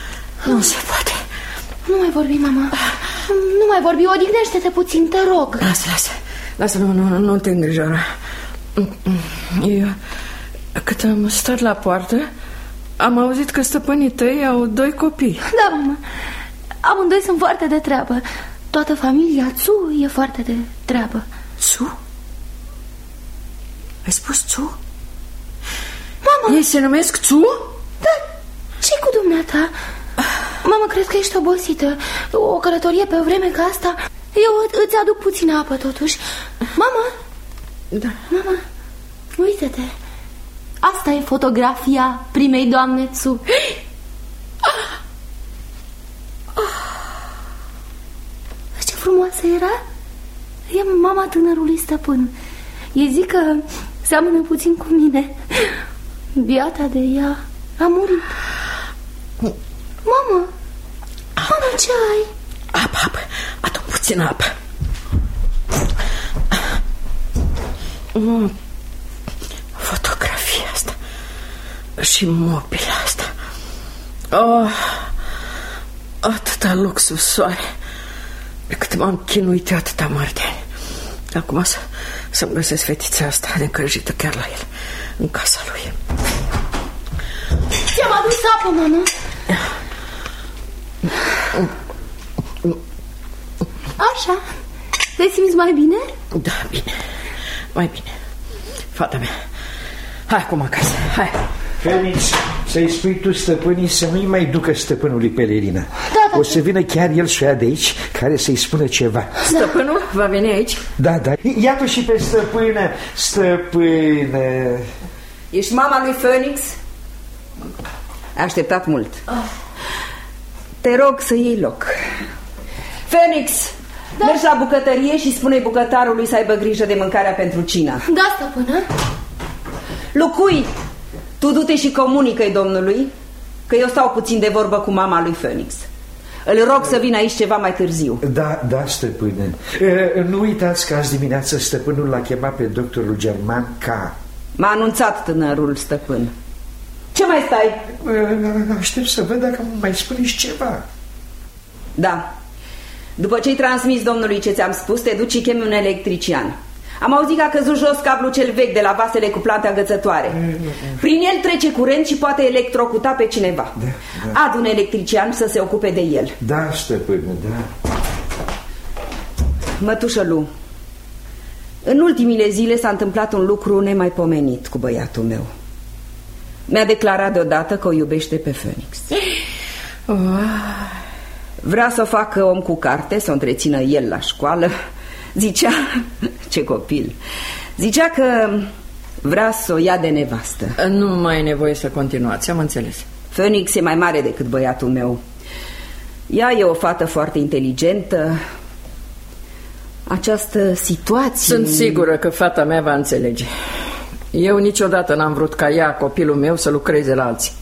C: Nu mai vorbi, mama. Nu mai vorbi, odihnește-te puțin, te rog.
I: Lasă, nu te îngrijora. Eu, cât am stat la poartă, am auzit că stăpânii tăi au 2 copii.
C: Da, mama. Amândoi sunt foarte de treabă. Toată familia Tsu e foarte de treabă.
I: Tsu? Ai spus Tsu?
C: Mama!
I: Ei se numesc Tsu?
C: Da, ce-i cu dumneata? Mama, cred că ești obosită. O călătorie pe o vreme ca asta. Eu îți aduc puțină apă, totuși. Mama?
I: Da.
C: Mama, uite-te. Asta e fotografia primei doamne Tsu. Ce frumoasă era. E mama tânărului stăpân. Ei zic că seamănă puțin cu mine. Biata de ea a murit. Mama, ce ai?
I: Apă, adu puțină apă. Fotografia asta și mobila asta. Atâta lux sub soare. De cât m-am chinuit eu atâta mari de ani. Acum să-mi găsesc fetița asta de încăljită chiar la el, în casa lui.
C: Ți-am adus apă, mama. Așa. Te simți mai bine?
I: Da, bine. Mai bine. Fata mea, hai acum acasă, hai.
B: Phoenix, să-i spui tu stăpânii să nu-i mai ducă stăpânului pelerina.
C: Da.
B: O să vină chiar el să o ia de aici, care să-i spună ceva.
I: Stăpânul va veni aici?
B: Da. Ia-tu și pe stăpână.
E: Ești mama lui Phoenix? Ai așteptat mult. Te rog să iei loc. Phoenix, mergi la bucătărie și spune-i bucătarului să aibă grijă de mâncarea pentru cină.
C: Da, stăpână.
E: Lucui, tu du-te și comunică-i domnului că eu stau puțin de vorbă cu mama lui Phoenix. Îl rog să vină aici ceva mai târziu.
B: Da, stăpână. Nu uitați că azi dimineață stăpânul l-a chemat pe doctorul german K.
E: M-a anunțat tânărul stăpân. Ce mai stai?
B: Aștept să văd dacă mai spuneți ceva.
E: Da. După ce-i transmis domnului ce ți-am spus, te duci și chemi un electrician. Am auzit că a căzut jos cablul cel vechi de la vasele cu plante agățătoare. Prin el trece curent și poate electrocuta pe cineva.
B: Da.
E: Adu un electrician să se ocupe de el.
B: Da, stăpână, da.
E: Mătușă Lu, în ultimile zile s-a întâmplat un lucru nemaipomenit cu băiatul meu. Mi-a declarat deodată că o iubește pe Phoenix. Vrea să o facă om cu carte, să o întrețină el la școală. Zicea, ce copil, zicea că vrea să o ia de nevastă.
I: Nu mai e nevoie să continuați, am înțeles.
E: Phoenix e mai mare decât băiatul meu. Ea e o fată foarte inteligentă. Această situație...
I: Sunt sigură că fata mea va înțelege. Eu niciodată n-am vrut ca ea, copilul meu, să lucreze la alții.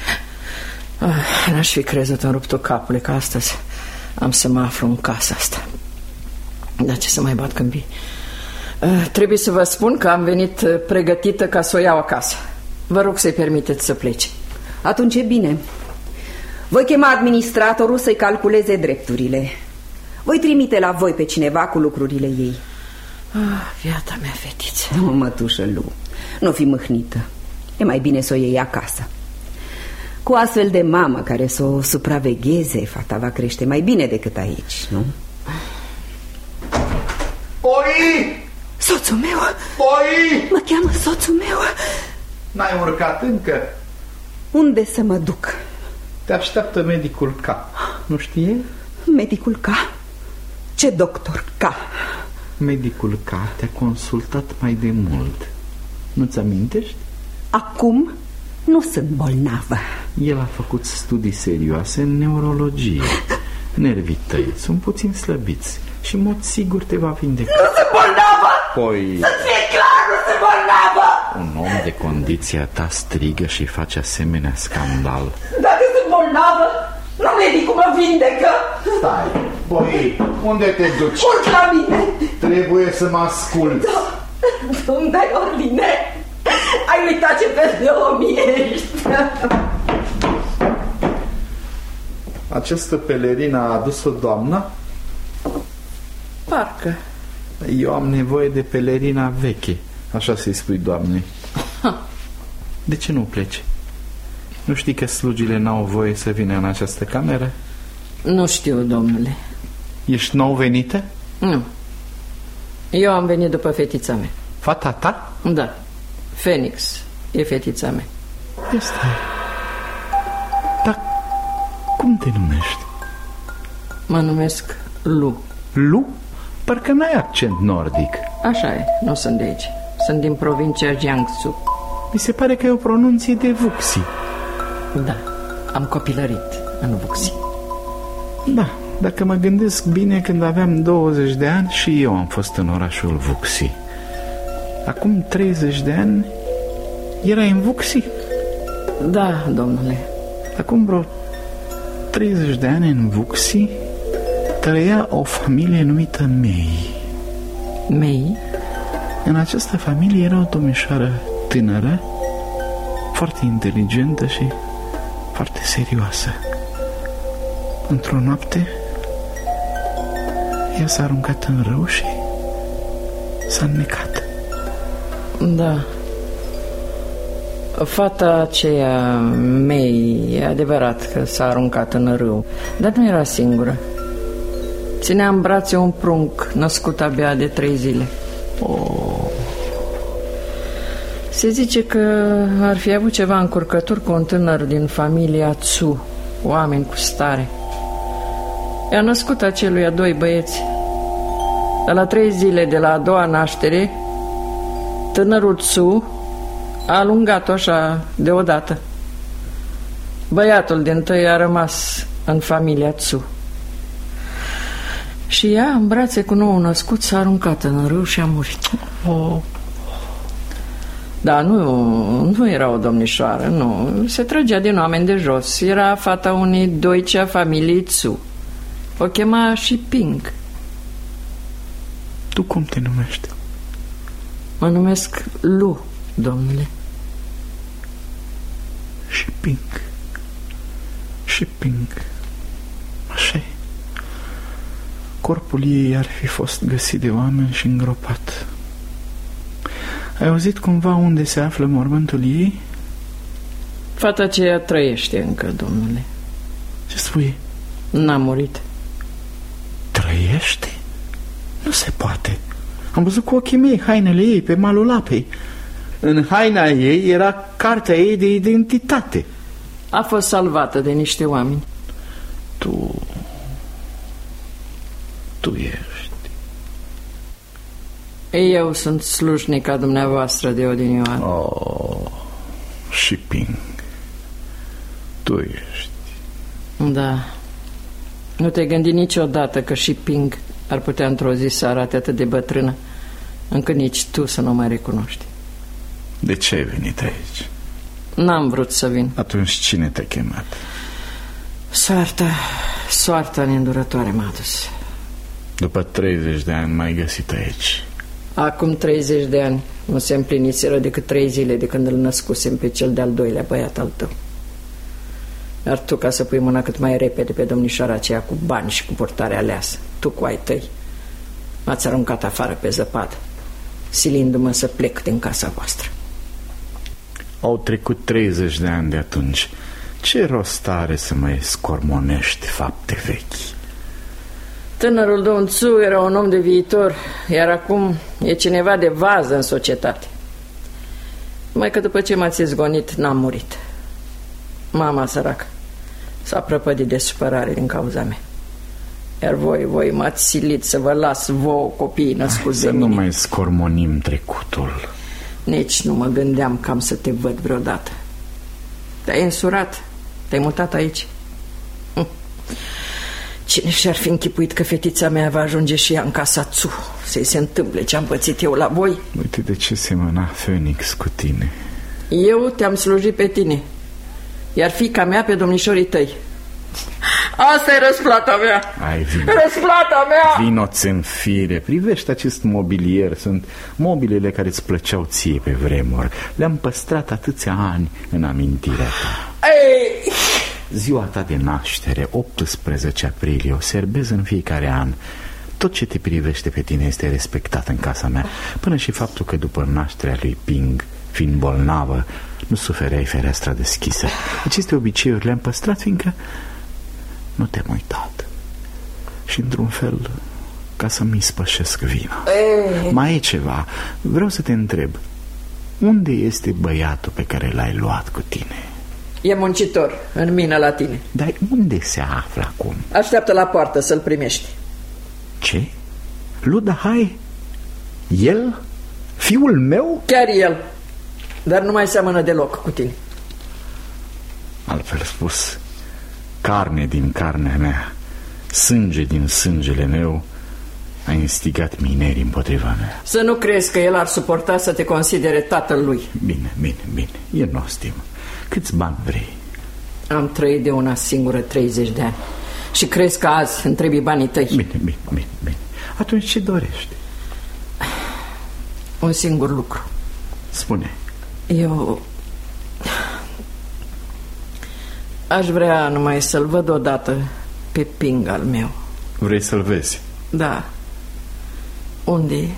I: N-aș fi crezut în ruptul capului că astăzi am să mă aflu în casa asta. Dar ce să mai bat câmpii? Trebuie să vă spun că am venit pregătită ca să o iau acasă. Vă rog să-i permiteți să plece.
E: Atunci e bine. Voi chema administratorul să-i calculeze drepturile. Voi trimite la voi pe cineva cu lucrurile ei.
I: Viața mea, fetiță.
E: Nu, mătușă Lu, nu fi mâhnită. E mai bine să o iei acasă. Cu astfel de mamă care să o supravegheze, fata va crește mai bine decât aici, nu?
J: Oi!
E: Soțul meu!
J: Oi!
E: Mă cheamă soțul meu!
J: N-ai urcat încă?
E: Unde să mă duc?
J: Te așteaptă medicul K. Nu știe?
E: Medicul K? Ce doctor K?
D: Medicul K te-a consultat mai de mult. Nu-ți amintești?
E: Acum? Nu sunt bolnavă.
D: El a făcut studii serioase în neurologie. Nervii tăi sunt puțin slăbiți și în mod sigur te va vindeca.
E: Nu sunt bolnavă!
D: Păi...
E: Să fie clar, nu sunt bolnavă!
D: Un om de condiția ta strigă și face asemenea scandal.
E: Dacă sunt bolnavă, nu medicul mă vindecă.
D: Stai, băi, unde te duci?
E: Urc la mine.
D: Trebuie să mă asculți.
E: Da, îmi dai ordine. Ai uitat ce fel de om ești.
D: Această pelerină a adus-o doamna?
I: Parcă.
D: Eu am nevoie de pelerina veche. Așa să-i spui doamnei. De ce nu pleci? Nu știi că slugile n-au voie să vină în această cameră?
I: Nu știu, domnule.
D: Ești nou venită?
I: Nu. Eu am venit după fetița mea.
D: Fata ta?
I: Da. Phoenix e fetița mea.
D: Este. Dar cum te numești?
I: Mă numesc Lu.
D: Lu? Parcă n-ai accent nordic.
I: Așa e, nu sunt de aici. Sunt din provincia Jiangsu.
D: Mi se pare că e o pronunție de Vuxi.
I: Da, am copilărit în Vuxi.
D: Da, dacă mă gândesc bine, când aveam 20 de ani și eu am fost în orașul Vuxi. Acum 30 de ani erai în Vuxi?
I: Da, domnule.
D: Acum vreo 30 de ani în Vuxi trăia o familie numită Mei.
I: Mei?
D: În această familie era o domnișoară tânără, foarte inteligentă și foarte serioasă. Într-o noapte ea s-a aruncat în râu și s-a înnecat.
I: Da. Fata aceea, Mei, e adevărat că s-a aruncat în râu, dar nu era singură. Ținea în brațe un prunc născut abia de 3 zile. Se zice că ar fi avut ceva încurcături cu un tânăr din familia Tsu, oameni cu stare. I-a născut aceluia 2 băieți. Dar la 3 zile de la a doua naștere, tânărul Tsu a alungat-o așa deodată. Băiatul dintâi a rămas în familia Tsu. Și ea, în brațe cu nou născut, s-a aruncat în râu și a murit. Da, nu era o domnișoară, nu. Se trăgea din oameni de jos. Era fata unei doice a familiei Tsu. O chema și Ping.
D: Tu cum te numești?
I: Mă numesc Lu, domnule.
D: Și Ping. Și Ping. Așa-i. Corpul ei ar fi fost găsit de oameni și îngropat. Ai auzit cumva unde se află mormântul ei?
I: Fata aceea trăiește încă, domnule.
D: Ce spui?
I: N-a murit.
D: Trăiește? Nu se poate. Am văzut cu ochii mei hainele ei pe malul apei. În haina ei era cartea ei de identitate.
I: A fost salvată de niște oameni.
D: Tu ești.
I: Eu sunt slujnica dumneavoastră de odinioară.
D: Și Ping. Tu ești.
I: Da. Nu te gândi niciodată că și Ping ar putea într-o zi să arate atât de bătrână încât nici tu să nu mai recunoști.
D: De ce ai venit aici?
I: N-am vrut să vin.
D: Atunci cine te-a chemat?
I: Soarta neîndurătoare m-a dus.
D: După 30 de ani m-ai găsit aici.
I: Acum 30 de ani nu se împliniseră decât 3 zile de când îl născusem pe cel de-al doilea băiat al tău. Dar tu, ca să pui mâna cât mai repede pe domnișoara aceea cu bani și cu purtare aleasă, tu cu ai tăi, m-ați aruncat afară pe zăpadă, silindu-mă să plec din casa voastră.
D: Au trecut 30 de ani de atunci. Ce rost are să mai scormonești fapte vechi?
I: Tânărul domn Tsu era un om de viitor, iar acum e cineva de vază în societate. Numai că după ce m-ați izgonit, n-am murit. Mama săracă s-a prăpădit de supărare din cauza mea. Iar voi m-ați silit să vă las vouă copiii născuți de mine.
D: Să nu mai scormonim trecutul.
I: Nici nu mă gândeam că am să te văd vreodată. Te-ai însurat, te-ai mutat aici. Cine și-ar fi închipuit că fetița mea va ajunge și ea în casa Tsu, să-i se întâmple ce-am pățit eu la voi?
D: Uite de ce semăna Phoenix cu tine.
I: Eu te-am slujit pe tine, iar fiica mea pe domnișorii tăi. Asta e răsplata mea. Răsplata mea.
D: Vino-ți în fire. Privește acest mobilier. Sunt mobilele care îți plăceau ție pe vremuri. Le-am păstrat atâția ani în amintirea ta.
I: Ei!
D: Ziua ta de naștere, 18 aprilie, o serbez în fiecare an. Tot ce te privește pe tine este respectat în casa mea. Până și faptul că după nașterea lui Ping, fiind bolnavă, nu sufereai fereastra deschisă. Aceste obiceiuri le-am păstrat fiindcă nu te-am uitat. Și într-un fel, ca să-mi spășesc vina. Mai e ceva. Vreau să te întreb. Unde este băiatul pe care l-ai luat cu tine?
I: E muncitor, în mină la tine.
D: Dar unde se află acum?
I: Așteaptă la poartă să-l primești.
D: Ce? Ludahai? El? Fiul meu?
I: Chiar el. Dar nu mai seamănă deloc cu tine.
D: Altfel spus, carne din carnea mea, sânge din sângele meu, a instigat minerii împotriva mea.
I: Să nu crezi că el ar suporta să te considere tatăl lui.
D: Bine, e nostim. Câți bani vrei?
I: Am trăit de una singură 30 de ani. Și crezi că azi întrebi banii tăi?
D: Bine. Atunci ce dorești?
I: Un singur lucru.
D: Spune.
I: Eu aș vrea numai să-l văd odată pe Ping al meu.
D: Vrei să-l vezi?
I: Da. Unde e?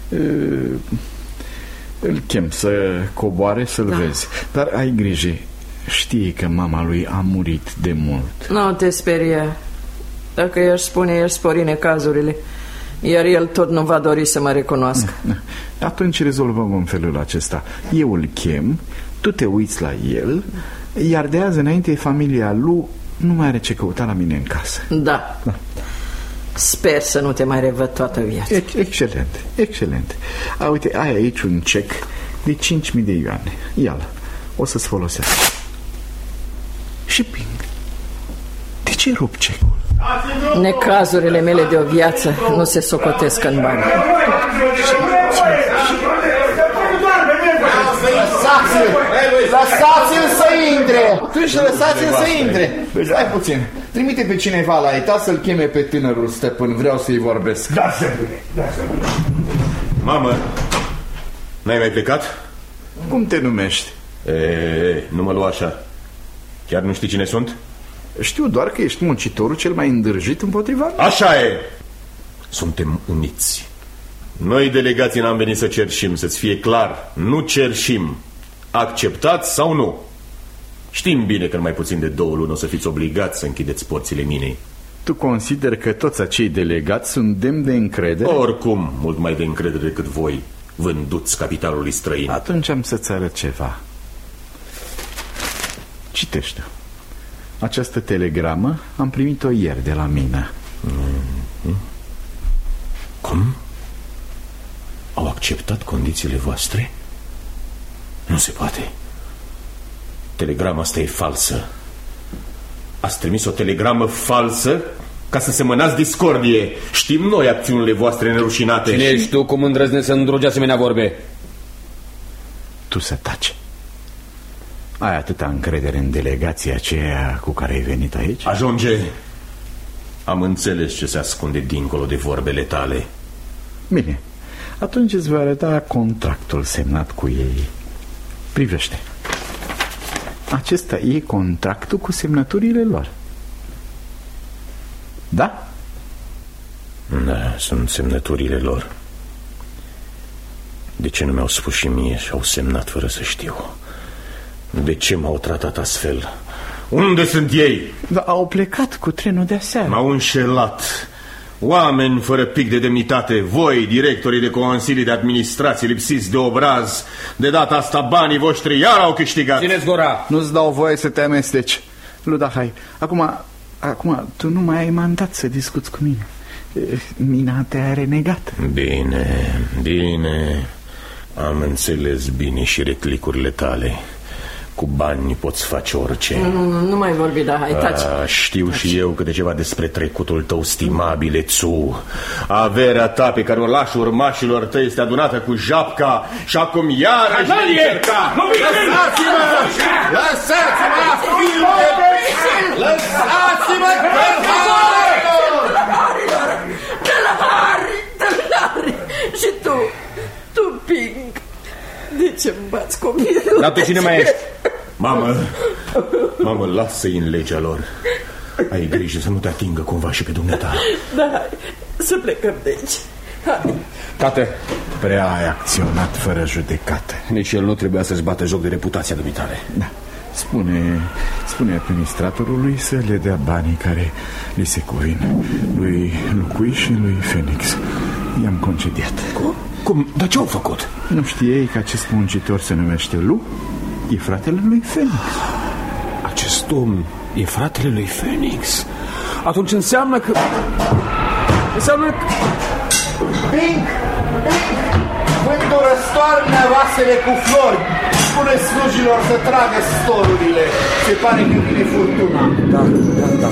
D: Îl chem să coboare să-l vezi. Dar ai grijă. Știi că mama lui a murit de mult.
I: Nu te speria. Dacă i-aș spune, i-aș spori necazurile. Iar el tot nu va dori să mă recunoască.
D: Atunci rezolvăm în felul acesta. Eu îl chem, tu te uiți la el, iar de azi înainte familia lui nu mai are ce căuta la mine în casă.
I: Da. Sper să nu te mai revăd toată viața.
D: Excelent. Uite, ai aici un cec de 5.000 de ioane. Ia-l, o să-ți folosească. Și Ping, de ce rup cecul?
I: Necazurile mele de o viață nu se socotesc în bani.
K: Lăsați-l să intre! Atunci lăsați-l să intre! Stai puțin, trimite pe cineva la etat să-l cheme pe tânărul stăpân. Vreau să-i vorbesc.
L: Da, stăpâne.
M: Mamă, n-ai mai plecat?
D: Cum te numești?
M: Nu mă lua așa. Chiar nu știi cine sunt?
D: Știu doar că ești muncitorul cel mai îndrăjit împotriva mea.
M: Așa e. Suntem uniți. Noi delegații n-am venit să cerșim, să-ți fie clar. Nu cerșim. Acceptați sau nu? Știm bine că în mai puțin de 2 luni o să fiți obligați să închideți porțile minei.
D: Tu consideri că toți acei delegați sunt demni de încredere?
M: Oricum, mult mai de încredere decât voi, vânduți capitalului străin.
D: Atunci am să-ți arăt ceva. Citește. Această telegramă am primit-o ieri de la mine.
M: Cum? Au acceptat condițiile voastre? Nu se poate. Telegrama asta e falsă. Ați trimis o telegramă falsă ca să semănați discordie. Știm noi acțiunile voastre nerușinate.
H: Cine ești tu? Cum îndrăznești să îndrogi asemenea vorbe?
D: Tu să taci. Ai atâta încredere în delegația aceea cu care ai venit aici?
M: Ajunge. Am înțeles ce se ascunde dincolo de vorbele tale.
D: Bine, atunci îți voi arăta contractul semnat cu ei. Privește. Acesta e contractul cu semnăturile lor. Da?
M: Da, sunt semnăturile lor. De ce nu mi-au spus și mie și au semnat fără să știu? De ce m-au tratat astfel? Unde sunt ei?
D: Da, au plecat cu trenul de aseară.
M: M-au înșelat. Oameni fără pic de demnitate. Voi, directorii de consilii de administrație lipsiți de obraz. De data asta banii voștri iar au câștigat.
H: Țineți gura.
D: Nu-ți dau voie să te amesteci. Ludahai, acum tu nu mai ai mandat să discuți cu mine. Mina te-a renegat.
M: Bine. Am înțeles bine și reclicurile tale. Cu bani poți face orice.
I: Nu mai vorbi, da, hai, taci.
M: Știu și eu câte ceva despre trecutul tău, stimabile Țu. Averea ta pe care o lași urmașilor tăi este adunată cu japca și acum iarăși vei încerca.
K: Lăsați-mă! Lăsați-mă, filme! Lăsați-mă!
I: Tălhari! Și tu, Pink, de ce-mi bați copilul?
M: Dar tu cine mai ești? Mamă, lasă-i în legea lor. Ai grijă să nu te atingă cumva și pe dumneata.
I: Da, hai, să plecăm de aici. Hai.
M: Tată,
D: Prea ai acționat fără judecată.
M: nici el nu trebuia să-și bată joc de reputația dumitale.
D: Da. Spune administratorului să le dea banii care li se cuvin, lui Lucui și lui Phoenix. I-am concediat.
M: Cum? Dar ce au făcut?
D: Nu știai că acest muncitor se numește Lu? E fratele lui Phoenix.
M: Acest om e fratele lui Phoenix. Atunci înseamnă că...
K: Pink! Vântură, stoarnă vasele cu flori. Spune slujilor să tragă storurile. Se pare că vine furtuna.
B: Da.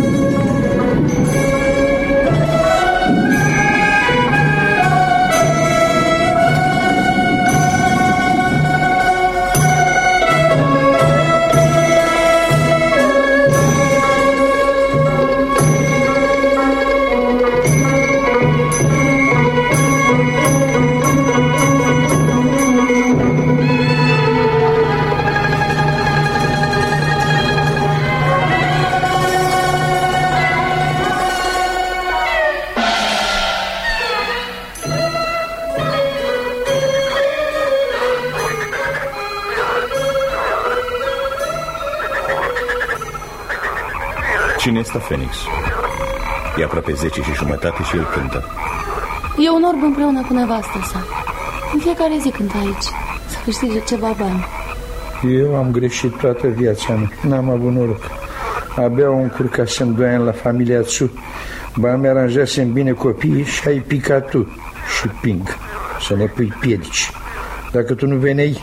M: Cine este Phoenix? E aproape 10 și jumătate și el cântă.
C: E un orb împreună cu nevastă sa. În fiecare zi cântă aici, să câștige ceva bani.
B: Eu am greșit toată viața mea. N-am avut noroc. Abia o încurcasem 2 ani la familia Țu. Ba mi-aranjasem bine copiii și ai picat tu și Pink să ne pui piedici. Dacă tu nu veneai,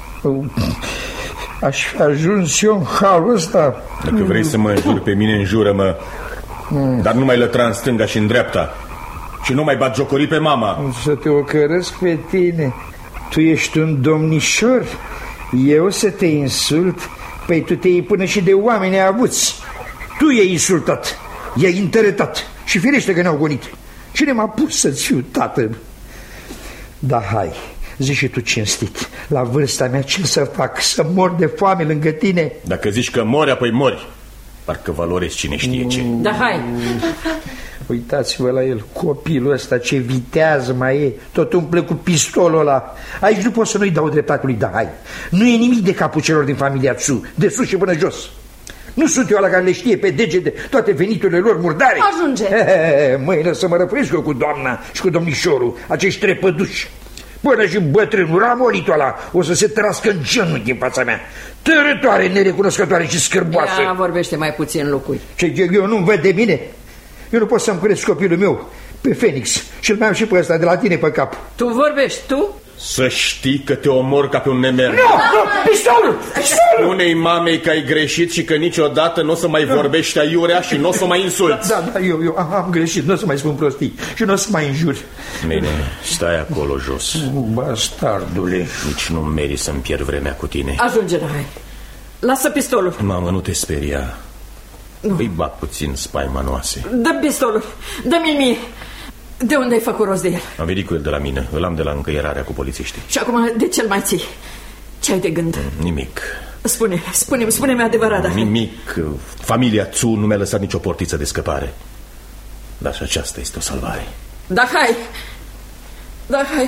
B: aș fi ajuns eu în halul ăsta.
M: Dacă vrei să mă înjuri pe mine, înjură-mă. Dar nu mai lătra în stânga și în dreapta. Și nu mai bat jocorii pe mama.
B: Să te ocărăsc pe tine. Tu ești un domnișor. Eu să te insult? Păi tu te iei până și de oameni avuți. Tu i-ai insultat, i-ai întărătat. Și firește că ne-au gonit. Cine m-a pus să-ți fiu tată? Da, hai, zici și tu cinstit. La vârsta mea ce să fac? Să mor de foame lângă tine?
M: Dacă zici că mori, apoi mori. Parcă valorezi cine știe ce.
I: Da, hai.
B: Uitați-vă la el, copilul ăsta, ce viteaz mai e. Tot umple cu pistolul ăla. Aici nu pot să nu-i dau dreptate lui Dahai. Nu e nimic de capul celor din familia Țu, de sus și până jos. Nu sunt eu ala care le știe pe degete toate veniturile lor murdare.
C: Ajunge.
B: Mâine să mă răpesc eu cu doamna și cu domnișorul, acești trepăduși. Până și bătrânul ramolitul ăla o să se trască în genunchi în fața mea. Tărătoare, nerecunoscătoare și scârboasă.
I: Ia, vorbește mai puțin, Lucui.
B: Ce, eu nu-mi văd de mine? Eu nu pot să-mi cresc copilul meu pe Phoenix și îl mai am și pe ăsta de la tine pe cap.
I: Tu vorbești, tu?
M: Să știi că te omor ca pe un nemer.
B: Nu, pistolul!
M: Spune-i mamei că ai greșit și că niciodată nu o să mai vorbești aiurea și nu o să mai insulți.
B: Da, eu am greșit, nu o să mai spun prostii și nu o să mai înjuri.
M: Bine, stai acolo jos.
B: Bastardule.
M: Nici nu meri să-mi pierd vremea cu tine.
I: Ajunge, hai. Lasă pistolul.
M: Mamă, nu te speria. Îi bat puțin spaimanoase.
I: Dă pistolul, dă-mi mie. De unde ai făcut rost de el?
M: Am venit cu el de la mine, îl am de la încăierarea cu polițiștii.
I: Și acum de ce-l mai ții? Ce ai de gând?
M: Nimic.
I: Spune-mi adevărat.
M: Nimic. Familia Țu nu mi-a lăsat nicio portiță de scăpare. Dar și aceasta este o salvare.
I: Da, hai.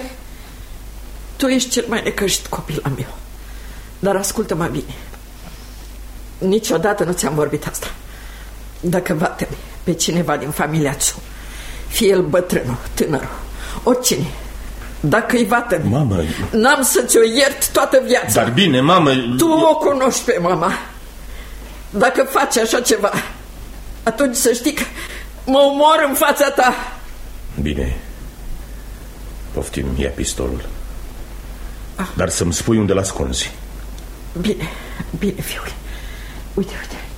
I: Tu ești cel mai necăjit copil al meu. Dar ascultă-mă bine. Niciodată nu ți-am vorbit asta. Dacă va teme pe cineva din familia Țu, fie el bătrânul, tânărul, oricine, dacă îi va teme,
M: mamă,
I: n-am să ți-o iert toată viața.
M: Dar bine, mamă,
I: tu o cunoști pe mama. Dacă faci așa ceva, atunci să știi că mă omor în fața ta.
M: Bine. Poftim, ia pistolul. Dar să-mi spui unde l-ascunzi.
I: Bine. Bine, fiule. Uite.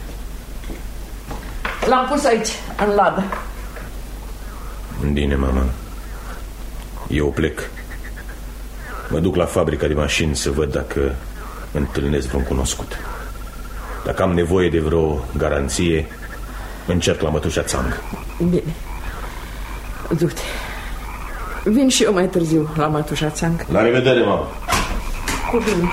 I: L-am pus aici, în ladă.
M: Bine, mama. Eu plec. Mă duc la fabrica de mașini să văd dacă întâlnesc vreun cunoscut. Dacă am nevoie de vreo garanție, încerc la mătușa Țang.
I: Bine. Du-te. Vin și eu mai târziu la mătușa Țang.
M: La revedere, mama.
I: Cu bine.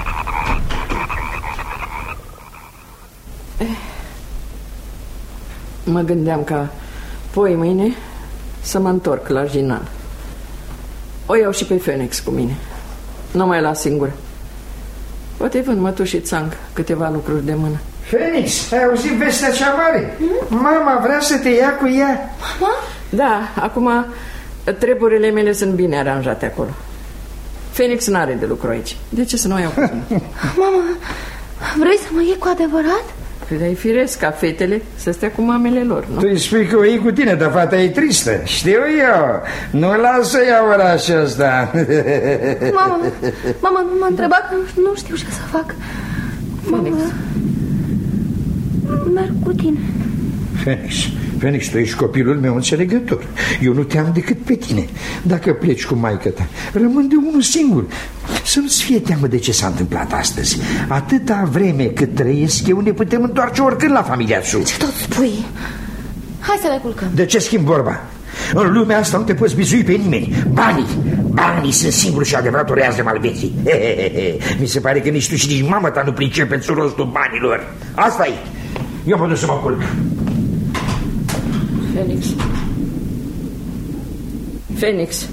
I: Mă gândeam ca poi mâine să mă întorc la Jinan. O iau și pe Phoenix cu mine. Nu mai las singură. Poate vând mătușii Țang câteva lucruri de mână.
B: Phoenix, ai auzit vestea cea mare? Mama vrea să te ia cu ea.
C: Mama?
I: Da, acum treburile mele sunt bine aranjate acolo. Phoenix n-are de lucru aici. De ce să nu o iau cu mine?
C: Mama, vrei să mă iei cu adevărat?
I: Păi dar e firesc ca fetele să stea cu mamele lor, nu?
B: Tu îi spui că o iei cu tine, dar fata e tristă. Știu eu. Nu lasă ea orașul ăsta.
C: Mama nu m-a întrebat că nu știu ce să fac. Mama, merg cu tine.
B: Phoenix, tu ești copilul meu înțelegător. Eu nu te am decât pe tine. Dacă pleci cu maică ta, rămân de unul singur. Să nu-ți fie teamă de ce s-a întâmplat astăzi. Atâta vreme cât trăiesc eu, ne putem întoarce oricând la familia Su.
C: Ce tot spui? Hai să le culcăm.
B: De ce schimb vorba? În lumea asta nu te poți bizui pe nimeni. Banii sunt singurul și adevăratul reazem al vieții. Mi se pare că nici tu și nici mama ta nu pricepeți rostul banilor. Asta e. Eu mă duc să mă culc.
I: Phoenix,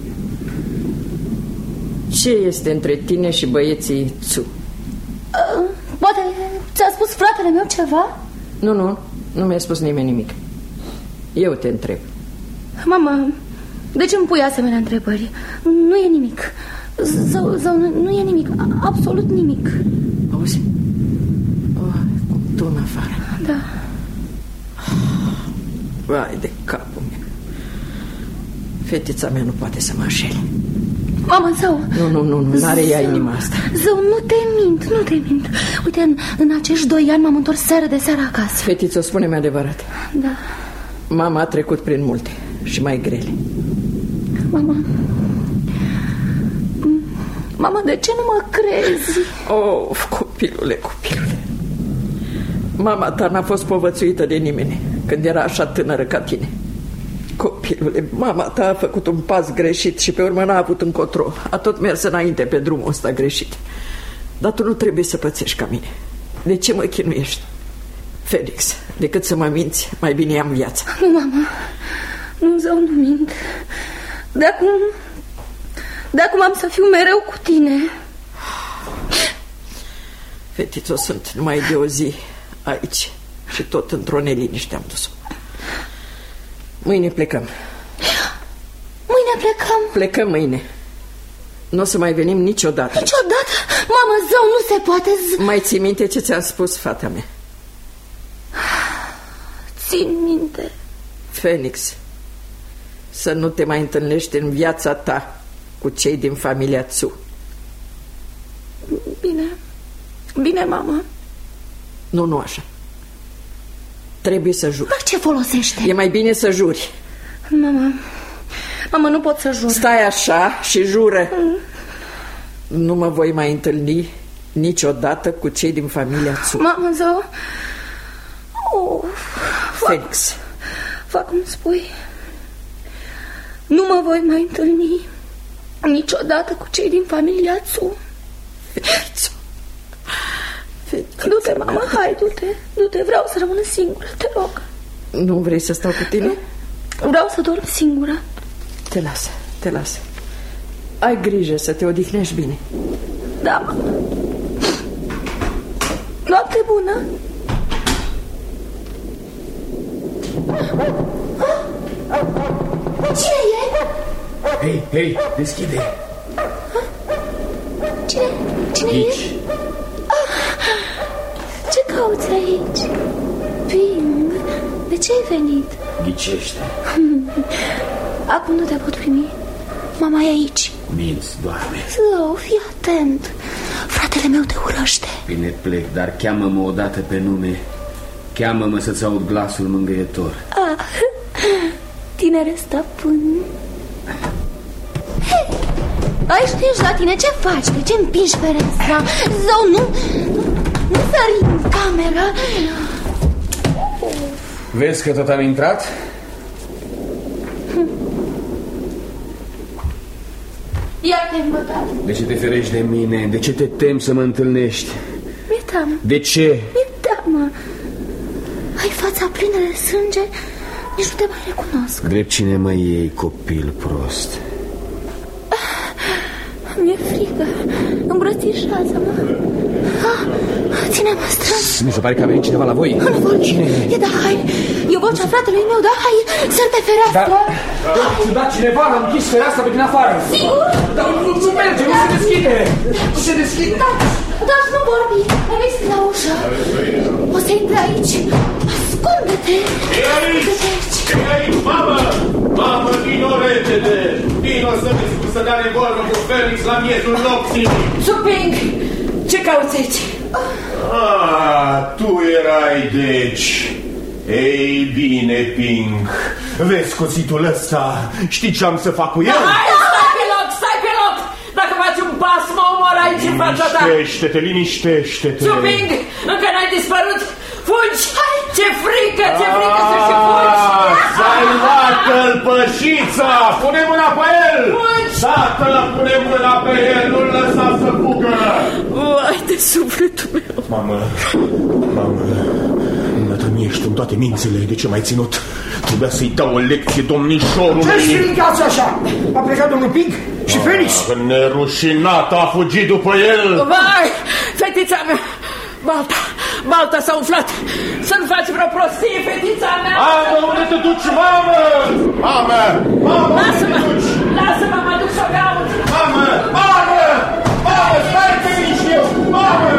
I: ce este între tine și băieții Tsu?
C: Poate ți-a spus fratele meu ceva?
I: Nu mi-a spus nimeni nimic. Eu te întreb.
C: Mama, de ce îmi pui asemenea întrebări? Nu e nimic. Nu e nimic, absolut nimic.
I: Auzi? Tu în afară.
C: Da.
I: Vai de capul meu. Fetița mea nu poate să mă așele.
C: Mama, Zău.
I: Nu, n-are ea inima asta.
C: Zău, nu te mint. Uite, în acești 2 ani m-am întors seară de seară acasă.
I: Fetiță, spune-mi adevărat.
C: Da.
I: Mama a trecut prin multe și mai grele.
C: Mama, de ce nu mă crezi?
I: Copilule. Mama ta n-a fost povățuită de nimeni când era așa tânără ca tine. Copilule, mama ta a făcut un pas greșit și pe urmă n-a avut încotro. A tot mers înainte pe drumul ăsta greșit. Dar tu nu trebuie să pățești ca mine. De ce mă chinuiești? Felix, decât să mă minți, mai bine i-am viața.
C: Nu, mama. Nu, Zău, nu mint. De acum am să fiu mereu cu tine.
I: Fetițo, sunt numai de o zi aici și tot într-o neliniște am dus-o. Mâine plecăm. Plecăm mâine. Nu o să mai venim niciodată.
C: Mama, Zău, nu se poate.
I: Mai ții minte ce ți-a spus fata mea?
C: Țin minte.
I: Phoenix, să nu te mai întâlnești în viața ta cu cei din familia Tsu.
C: Bine, mama.
I: Nu așa. Trebuie să juri.
C: Dar ce folosește?
I: E mai bine să juri.
C: Mama, nu pot să jur.
I: Stai așa și jură. Nu mă voi mai întâlni niciodată cu cei din familia Tsu.
C: Mama, Zău.
I: Felix,
C: fac cum spui. Nu mă voi mai întâlni niciodată cu cei din familia Tsu. Du-te, mama, hai, du-te, vreau să rămân singură, te rog.
I: Nu vrei să stau cu tine?
C: Vreau să dorm singură.
I: Te las. Ai grijă să te odihnești bine.
C: Da, mama. Noapte bună. Cine e?
M: Hei, deschide.
C: Cine e? Ce cauți aici? Ping, de ce ai venit?
M: Ghicește.
C: Acum nu te pot primi. Mama e aici.
M: Minți, doarme.
C: Zău, fii atent. Fratele meu te urăște.
H: Bine, plec, dar cheamă-mă odată pe nume. Cheamă-mă să-ți aud glasul mângâietor.
C: Tinere stăpân. Ai, știi la tine, ce faci? De ce împingi fereastra? Zău, nu sări în cameră.
H: Vezi că tot am intrat?
C: Iar-te-mi bătat.
H: De ce te ferești de mine? De ce te temi să mă întâlnești?
C: Mi-e teamă.
H: De ce?
C: Mi-e teamă. Ai fața plină de sânge, nici nu te mai recunosc.
H: Drept cine mă iei, copil prost?
C: Mi-e frică. Îmbrățișează-mă. Ține-mă strâns.
H: Mi se pare că a venit cineva la voi.
C: Cine? E Dahai. E vocea fratelui meu, Dahai. Săr pe fereastră.
F: Da, cineva a închis fereastra pe din afară.
C: Sigur?
F: Dar nu merge, nu se deschide. Nu se deschide.
C: Da, nu vorbi. Ai venit la ușă. O să intri aici. Ascunde-te.
M: E aici, mamă! Mamă, vino repede! Vino să discut să dea nevorbă cu Felix la miezul nopții!
I: Suping! Ce cauți aici?
M: Tu erai deci. Ei bine, Pink. Vezi cuțitul ăsta? Știi ce am să fac cu el?
I: Hai, stai pe loc! Dacă faci un pas, mă omor aici în fața ta!
M: Liniștește-te, liniștește-te!
I: Suping! Încă n-ai dispărut! Fugi! Ce frică să și fugi!
M: S-ai luat călpășița! Pune mâna pe el! Tată, pune mâna pe el, nu-l lăsa să fugă!
I: Vai de sufletul meu!
M: Mamă, înnătămiești în toate mințile. De ce m-ai ținut? Trebuia să-i dau o lecție domnișorului.
B: Ce strigați așa? A plecat domnul Pink și Felix?
M: Nerușinat a fugit după el.
I: Vai, fetița mea! Balta s-a umflat. Să nu faci vreo prostie, fetița mea.
M: Mamă, unde te duci, mamă? Mamă,
I: lasă-mă, mă duc să o caut.
M: Mamă, stai că vin și eu. Mamă!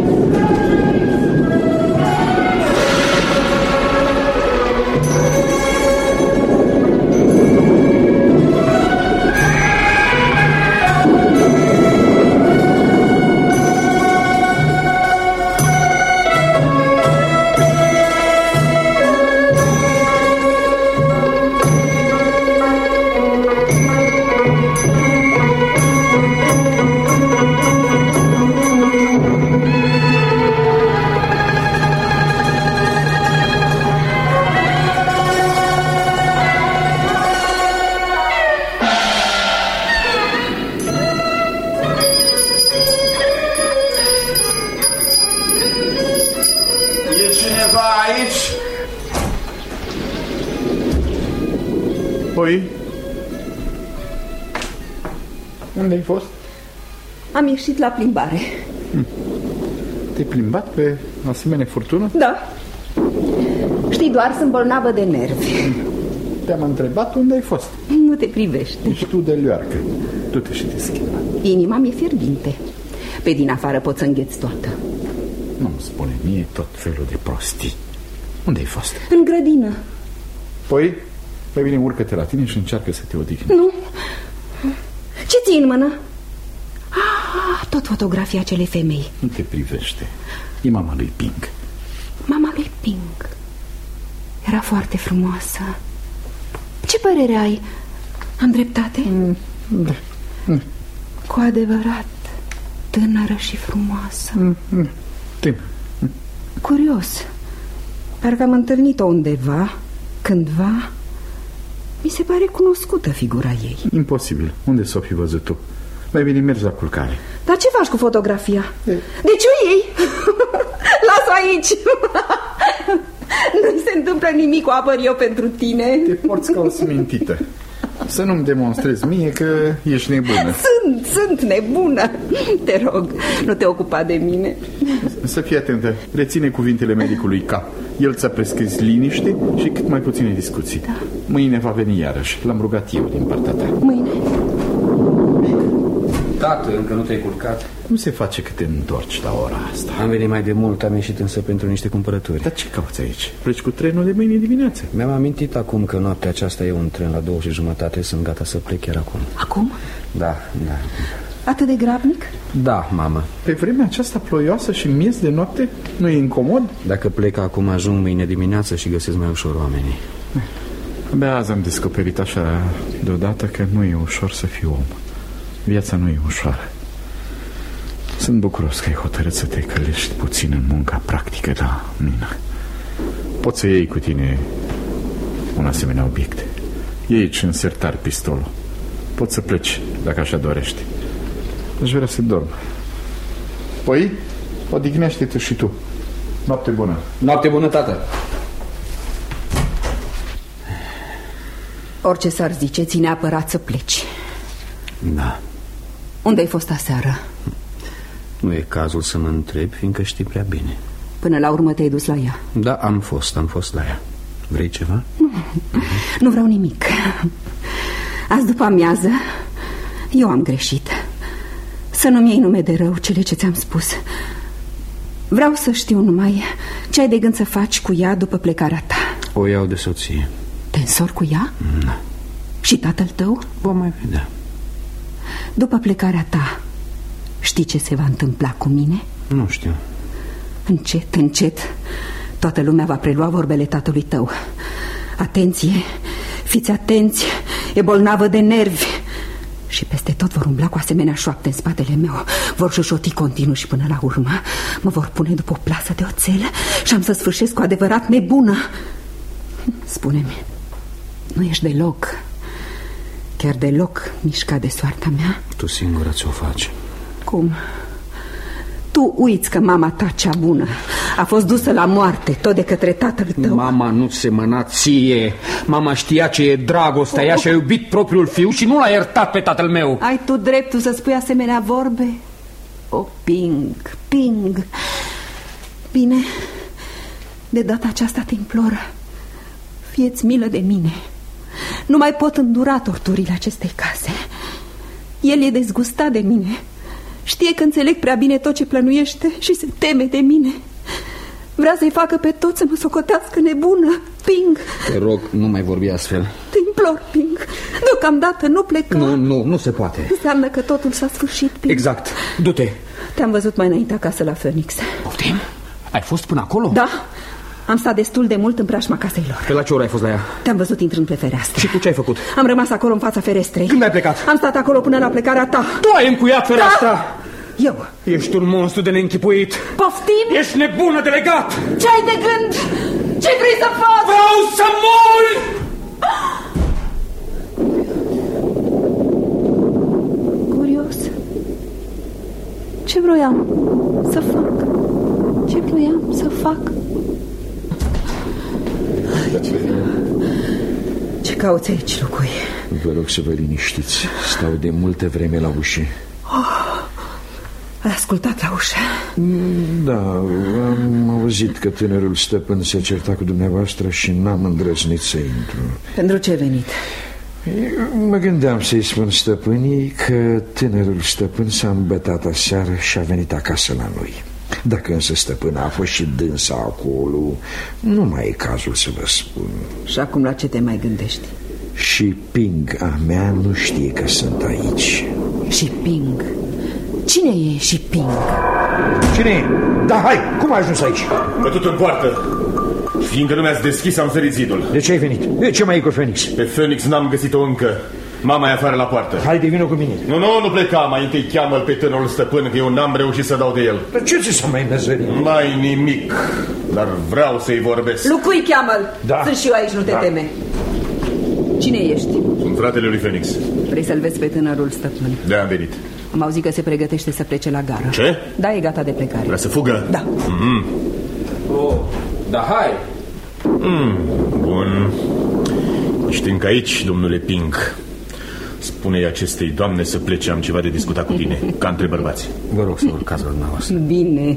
D: Unde ai fost?
E: Am ieșit la plimbare.
D: Te-ai plimbat pe asemenea furtună?
E: Da. Știi, doar sunt bolnavă de nervi.
D: Te-am întrebat unde ai fost.
E: Nu te privești.
D: Ești tu de leoarcă. Du-te și te schimba.
E: Inima mi-e fierbinte. Pe din afară pot să îngheți toată.
D: Nu-mi spune mie tot felul de prostii. Unde ai fost?
E: În grădină.
D: Păi, mai bine urcă-te la tine și încearcă să te odihni.
E: Nu. Ce ții în mână? Tot fotografia acelei femei.
D: Nu te privește. E mama lui Pink.
E: Mama lui Pink. Era foarte frumoasă. Ce părere ai? Am dreptate?
D: Da.
E: Cu adevărat tânără și frumoasă.
D: Tânără.
E: Curios. Parcă am întâlnit-o undeva, cândva. Mi se pare cunoscută figura ei.
D: Imposibil. Unde s-o fi văzut tu? Mai bine mergi la culcare.
E: Dar ce faci cu fotografia? De ce o iei? Lasă aici. Nu se întâmplă nimic, o apăr eu pentru tine.
D: Te porți ca o smintită. Să nu-mi demonstrezi mie că ești nebună.
E: Sunt nebună. Te rog, nu te ocupa de mine.
D: Să fii atentă. Reține cuvintele medicului K. El ți-a prescris liniște și cât mai puține discuții. Da. Mâine va veni iarăși. L-am rugat eu din partea ta.
E: Mâine?
H: Tată, încă nu te-ai culcat?
D: Cum se face că te întorci la ora asta?
H: Am venit mai de mult, am ieșit însă pentru niște cumpărături.
D: Dar ce cauți aici? Pleci cu trenul de mâine dimineață.
H: Mi-am amintit acum că noaptea aceasta e un tren la 2:30. Sunt gata să plec chiar acum.
E: Acum?
H: Da.
E: Atât de grabnic?
H: Da, mamă.
D: Pe vremea aceasta ploioasă și miez de noapte nu e incomod?
H: Dacă plec acum, ajung mâine dimineață și găsesc mai ușor oamenii.
D: Abia azi am descoperit așa deodată că nu e ușor să fii om. Viața nu e ușoară. Sunt bucuros că ai hotărât să te călești puțin în munca practică la mină. Poți să iei cu tine un asemenea obiect. Iei în sertar pistolul. Poți să pleci dacă așa dorești. Aș vrea să dorm. Păi, odihnește-te și tu. Noapte bună.
H: Noapte bună, tată.
E: Orice s-ar zice, ți neapărat să pleci.
H: Da.
E: Unde ai fost aseară?
H: Nu e cazul să mă întreb, fiindcă știi prea bine.
E: Până la urmă te-ai dus la ea?
H: Da, am fost la ea. Vrei ceva?
E: Nu vreau nimic. Azi după amiază eu am greșit. Să nu-mi iei nume de rău cele ce ți-am spus. Vreau să știu numai ce ai de gând să faci cu ea după plecarea ta.
H: O iau de soție.
E: Te însori cu ea?
H: Da.
E: Și tatăl tău?
H: Vom mai vedea.
E: După plecarea ta, știi ce se va întâmpla cu mine?
H: Nu știu.
E: Încet, încet toată lumea va prelua vorbele tatălui tău. Atenție, fiți atenți, e bolnavă de nervi. Și peste tot vor umbla cu asemenea șoapte în spatele meu. Vor șușoti continuu și până la urmă mă vor pune după o plasă de oțel și am să sfârșesc cu adevărat nebună. Spune-mi, nu ești deloc, chiar deloc mișcat de soarta mea?
H: Tu singură ți-o faci.
E: Cum? Tu uiți că mama ta cea bună a fost dusă la moarte tot de către tatăl tău.
H: Mama nu semăna ție. Mama știa ce e dragostea. Ea și-a iubit propriul fiu și nu l-a iertat pe tatăl meu.
E: Ai tu dreptul să spui asemenea vorbe? O, Ping. Bine, de data aceasta te implor, fie-ți milă de mine. Nu mai pot îndura torturile acestei case. El e dezgustat de mine. Știe că înțeleg prea bine tot ce plănuiește și se teme de mine. Vrea să-i facă pe toți să mă socotească nebună. Ping,
H: te rog, nu mai vorbi astfel.
E: te implor, Ping. Deocamdată nu pleca.
H: Nu se poate.
E: Înseamnă că totul s-a sfârșit, Ping.
H: Exact, du-te.
E: Te-am văzut mai înainte acasă la Phoenix.
H: Poftim? Ai fost până acolo?
E: Da, am stat destul de mult în preajma casei lor.
H: Pe la ce oră ai fost la ea?
E: Te-am văzut intrând pe fereastră.
H: Și tu ce ai făcut?
E: Am rămas acolo în fața ferestrei.
H: Când ai plecat?
E: Am stat acolo până la plecarea ta.
H: Tu ai încuiat fereastra?
E: Da? Eu.
H: Ești un monstru de neînchipuit.
E: Poftim?
H: Ești nebună de legat.
E: Ce ai de gând? Ce vrei să faci?
H: Vreau să mori!
E: Curios. Ce vroiam să fac? Ce vroiam să fac? Ce cauți aici, Lucui?
L: Vă rog să vă liniștiți. Stau de multe vreme la ușă.
E: Ai ascultat la ușă?
L: Da, am auzit că tânărul stăpân se certa cu dumneavoastră și n-am îndrăznit să intru.
E: Pentru ce ai venit?
L: Mă gândeam să-i spun stăpânii că tânărul stăpân s-a îmbătat aseară și a venit acasă la noi. Dacă însă stăpâna a fost și dânsa acolo, nu mai e cazul să vă spun.
E: Și acum la ce te mai gândești?
L: Și Ping a mea nu știe că sunt aici.
E: Și Ping? Cine e și Ping?
B: Cine e? Da, hai, cum ai ajuns aici?
M: Bătut în poartă. Fiindcă nu mi-ați deschis, am sărit zidul.
B: De ce ai venit? De ce mai e cu Phoenix?
M: Pe Phoenix n-am găsit-o încă. Mama e afară la poartă.
B: Hai, de vină cu mine.
M: Nu pleca. Mai întâi cheamă-l pe tânărul stăpân, că eu n-am reușit să dau de el.
B: Dar ce ți s-a mai mezărit?
M: Mai nimic. Dar vreau să-i vorbesc.
E: Lucui, cheamă-l.
B: Da.
E: Sunt și eu aici, nu te teme. Cine ești?
M: Sunt fratele lui Phoenix.
E: Vrei să-l vezi pe tânărul stăpân?
M: De-aia am venit.
E: Am auzit că se pregătește să plece la gară.
M: Ce?
E: Da, e gata de plecare.
M: Vrea să fugă?
E: Da.
H: Da, hai.
M: Bun. Ești încă aici, domnule Ping. Spune-i acestei doamne să plece, am ceva de discutat cu tine, ca între bărbați.
H: Vă rog să urcați la dumneavoastră.
E: Bine.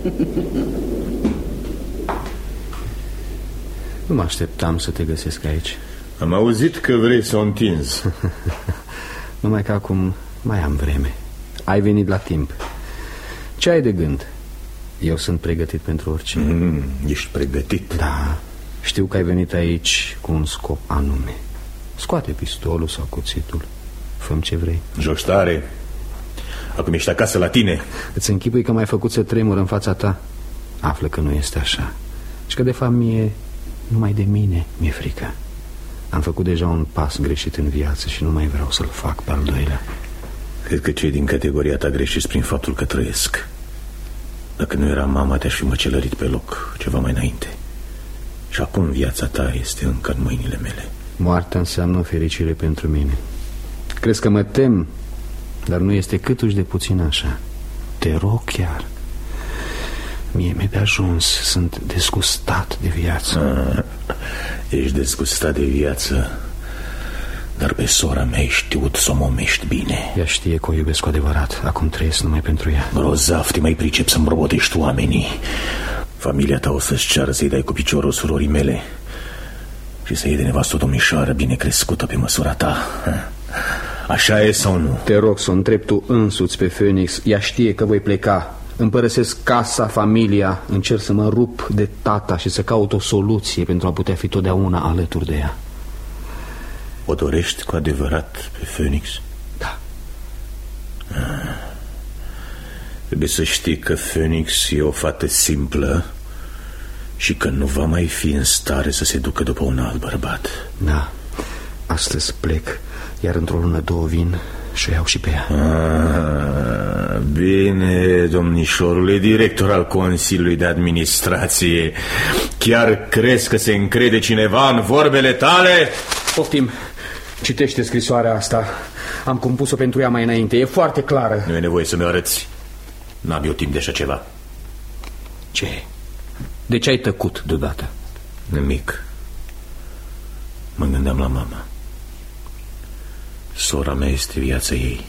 H: Nu mă așteptam să te găsesc aici.
M: Am auzit că vrei să o întinzi.
H: Numai că acum mai am vreme. Ai venit la timp. Ce ai de gând? Eu sunt pregătit pentru orice.
M: Ești pregătit?
H: Da. Știu că ai venit aici cu un scop anume. Scoate pistolul sau cuțitul. Fă-mi ce vrei.
M: Joci tare. Acum ești acasă la tine.
H: Îți închipui că m-ai făcut să tremur în fața ta? Află că nu este așa. Și că de fapt mie, numai de mine mi-e frică. Am făcut deja un pas greșit în viață și nu mai vreau să-l fac pe al doilea.
M: Cred că cei din categoria ta greșiți prin faptul că trăiesc. Dacă nu era mama, te-aș fi măcelărit pe loc ceva mai înainte. Și acum viața ta este încă în mâinile mele.
H: Moartea înseamnă fericire pentru mine. Crezi că mă tem, dar nu este câtuși de puțin așa. Te rog chiar. Mie mi-e de ajuns, sunt dezgustat de viață.
M: Ești dezgustat de viață, dar pe sora mea ai știut să o momești bine.
H: Ea știe că o iubesc cu adevărat. Acum trăiesc numai pentru ea.
M: Grozav, te mai pricep să-mi robotești oamenii. Familia ta o să-ți ceară să-i dai cu piciorul surorii mele și să iei de nevastă o domnișoară bine crescută pe măsura ta. Așa e sau nu?
H: Te rog să o întrebi tu însuți pe Phoenix. Ea știe că voi pleca. Îmi părăsesc casa, familia. Încerc să mă rup de tata și să caut o soluție pentru a putea fi totdeauna alături de ea.
M: O dorești cu adevărat pe Phoenix?
H: Da.
M: Trebuie să știi că Phoenix e o fată simplă și că nu va mai fi în stare să se ducă după un alt bărbat.
H: Da. Astăzi plec, iar într-o lună, două vin și o iau și pe ea.
M: Bine, domnișorule director al Consiliului de Administrație. Chiar crezi că se încrede cineva în vorbele tale?
H: Poftim, citește scrisoarea asta. Am compus-o pentru ea mai înainte, e foarte clară.
M: Nu e nevoie să mi-o arăți. N-am eu timp de așa ceva.
H: Ce? De ce ai tăcut deodată?
M: Nimic. Mă gândeam la mama. Sora mea este viața ei.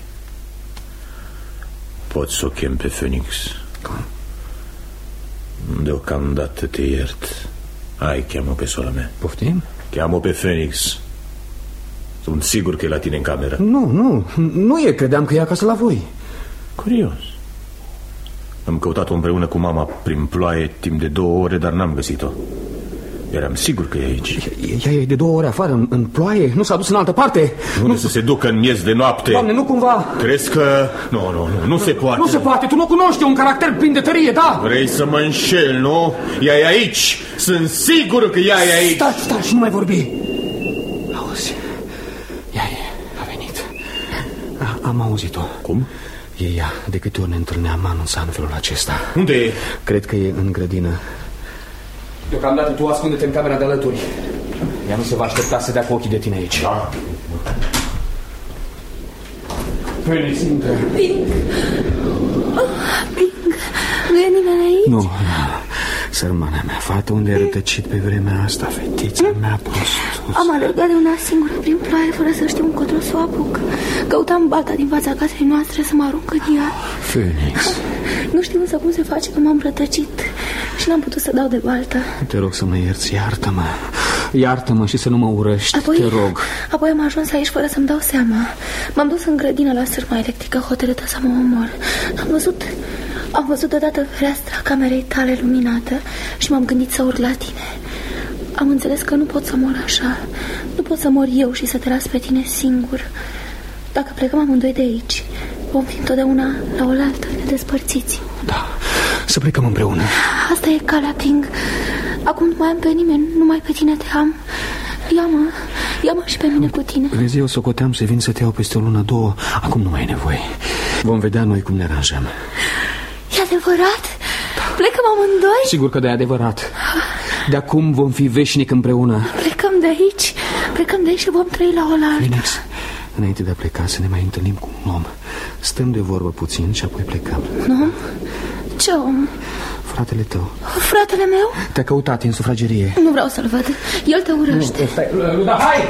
M: Pot să o chem pe Phoenix?
H: Cum?
M: Deocamdată te iert. Hai, cheamă pe sora mea.
H: Poftim?
M: Cheamă pe Phoenix. Sunt sigur că e la tine în cameră.
H: Nu e, credeam că e acasă la voi.
M: Curios. Am căutat-o împreună cu mama prin ploaie timp de 2 ore, dar n-am găsit-o. Eram sigur că e aici.
H: Ea e de 2 ore afară, în ploaie? Nu s-a dus în altă parte?
M: Nu să se ducă în miez de noapte.
H: Doamne, nu cumva...
M: Crezi că... Nu se poate.
H: Nu se poate, tu nu cunoști, un caracter plin de tărie, da?
M: Vrei să mă înșel, nu? Ea e aici. Sunt sigur că ea e aici.
H: Stai și nu mai vorbi. Auzi, ea a venit. Am auzit-o.
M: Cum?
H: E ea. De câte ori ne întâlneam, anunța în felul acesta.
M: Unde e?
H: Cred că e în grădină. Deocamdată tu ascunde-te în camera de alături. Ea nu se va aștepta să dea cu ochii de tine aici.
M: Da.
H: Phoenix, intră.
C: Ping. Nu e nimeni aici?
H: Nu. Sărmana mea fată, unde ai rătăcit pe vremea asta, fetița mea prostus?
C: Am alergat de una singură prin ploaie fără să știu încotro să o apuc. Căutam balta din fața casei noastre să mă arunc în ea.
H: Phoenix.
C: Nu știu însă cum se face că m-am rătăcit și n-am putut să dau de baltă.
H: Te rog să mă ierți, iartă-mă. Iartă-mă și să nu mă urăști, te rog.
C: Apoi am ajuns aici fără să-mi dau seama. M-am dus în grădină la sârma electrică, hotărâtă să mă omor. Am văzut deodată fereastra camerei tale luminată și m-am gândit să urc la tine. Am înțeles că nu pot să mor așa. Nu pot să mor eu și să te las pe tine singur. Dacă plecăm amândoi de aici, vom fi întotdeauna la oaltă, nedespărțiți.
H: Da, să plecăm împreună.
C: Asta e calea, Ping. Acum nu mai am pe nimeni, numai pe tine te am. Ia-mă și pe mine cu tine.
H: Vezi, eu socoteam să vin să te iau peste o lună, 2. Acum nu mai e nevoie. Vom vedea noi cum ne aranjăm.
C: E adevărat? Da. Plecăm amândoi?
H: Sigur că de adevărat. De acum vom fi veșnic împreună.
C: Plecăm de aici și vom trăi la oaltă.
H: Phoenix, înainte de a pleca să ne mai întâlnim cu un om. Stăm de vorbă puțin și apoi plecăm.
C: Nu? Ce om?
H: Fratele tău.
C: Fratele meu?
H: Te-a căutat în sufragerie.
C: Nu vreau să-l văd, el te urăște.
H: Luda, hai!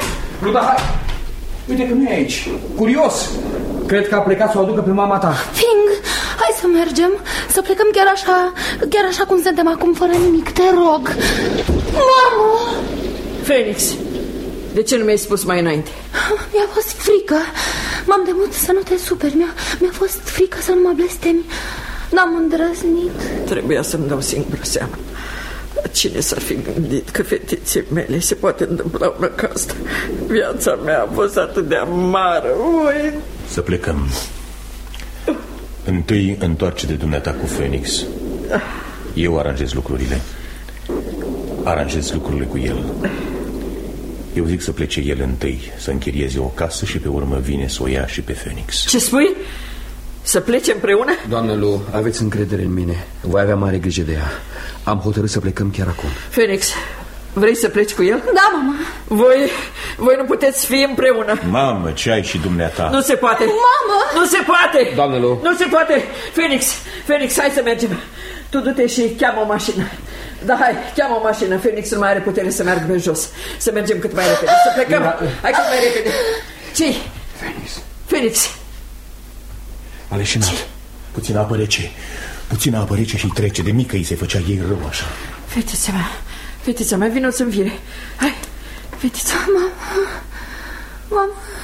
H: Uite că nu e aici. Curios. Cred că a plecat să o aducă pe mama ta.
C: Ping, hai să mergem. Să plecăm chiar așa cum suntem acum, fără nimic, te rog. Mamă!
I: Phoenix, de ce nu mi-ai spus mai înainte?
C: Mi-a fost frică. M-am temut să nu te superi. Mi-a fost frică să nu mă blestemi. N-am îndrăznit.
I: Trebuia să-mi dau singură seama. Cine s-ar fi gândit că fetiței mele se poate întâmpla una ca asta? Viața mea a fost atât de amară.
M: Să plecăm. Întâi întoarce de dumneata cu Phoenix. Eu aranjez lucrurile. Aranjez lucrurile cu el. Eu zic să plece el întâi, să închirieze o casă și pe urmă vine să o ia și pe Phoenix.
I: Ce spui? Să plece împreună?
N: Doamnă Lu, aveți încredere în mine. Voi avea mare grijă de ea. Am hotărât să plecăm chiar acum.
I: Phoenix, vrei să pleci cu el?
C: Da, mama.
I: Voi nu puteți fi împreună.
M: Mamă, ce ai și dumneata?
I: Nu se poate.
C: Mamă!
I: Nu se poate.
N: Doamnă Lu.
I: Nu se poate. Phoenix, hai să mergem. Tu du-te și cheamă o mașină. Da, hai, cheamă o mașină. Phoenix nu mai are putere să meargă pe jos. Să mergem cât mai repede. Să plecăm. Hai cât mai repede. Ce-i? Phoenix.
N: Aleșinat.
M: Puțină apă rece și trece. De mică îi se făcea ei rău așa.
I: Fetița mea, vină să-mi vire. Hai, fetița.
C: Mama,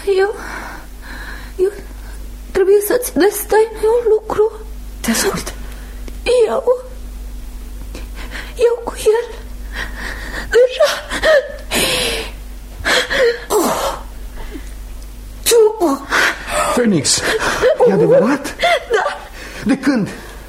C: eu trebuie să-ți destăinui un lucru.
I: Te ascult.
C: Eu cu el deja.
N: Phoenix, e adevărat?
C: Da.
N: De când?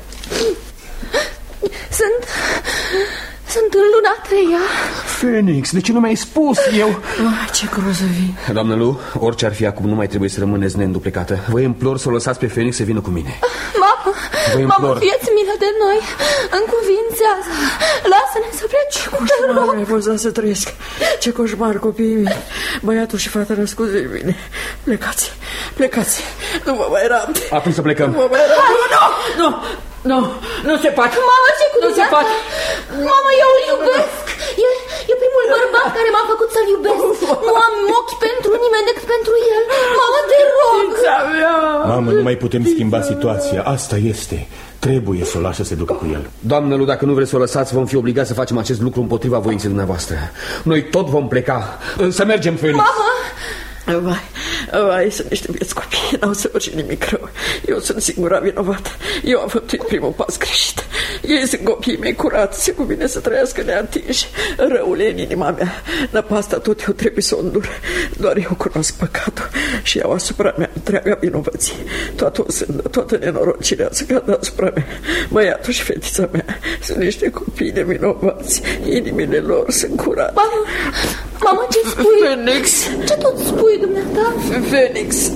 C: Sunt în luna 3-a.
N: Phoenix, de ce nu mi-ai spus eu?
I: Ce grozăvii.
N: Doamnă Lu, orice ar fi acum, nu mai trebuie să rămâneți neînduplecată. Vă implor să o lăsați pe Phoenix să vină cu mine.
C: Mama, fieți milă de noi. Încuvințează. Lasă-ne să pleci.
I: Coșmar, mi-ai văzut să trăiesc. Ce coșmar, copiii mei. Băiatul și fata născuți de mine. Plecați. Nu mă mai rabd.
N: Atunci să plecăm.
I: Nu mă mai rabd. Nu se poate.
C: Mama, ce cu
I: Nu se poate.
C: Mama, eu îl iubesc. E primul bărbat care m-a făcut să-l iubesc. Nu am ochi pentru nimeni decât pentru el. Mama, te rog.
M: Mamă, nu mai putem schimba situația. Asta este. Trebuie să o lași să se ducă cu el.
N: Doamnă Lu, dacă nu vreți să o lăsați, vom fi obligați să facem acest lucru împotriva voinței dumneavoastră. Noi tot vom pleca. Să mergem, Phoenix.
C: Mama!
I: Vai, sunt niște vieți copii, n-au săvârșit nimic rău. Eu sunt singura vinovată. Eu am făptuit primul pas greșit. Ei sunt copiii mei curați, se cuvine să trăiască neatinși. Răul e în inima mea. Năpasta tot eu trebuie să o îndur. Doar eu cunosc păcatul și iau asupra mea întreaga vinovăție. Toată o sândă, toată nenorocirea să cadă asupra mea. Băiatul și fetița mea sunt niște copii nevinovați. Inimile lor sunt curate.
C: Mama, ce spui?
I: Phoenix.
C: Ce tot spui, dumneata?
I: Phoenix.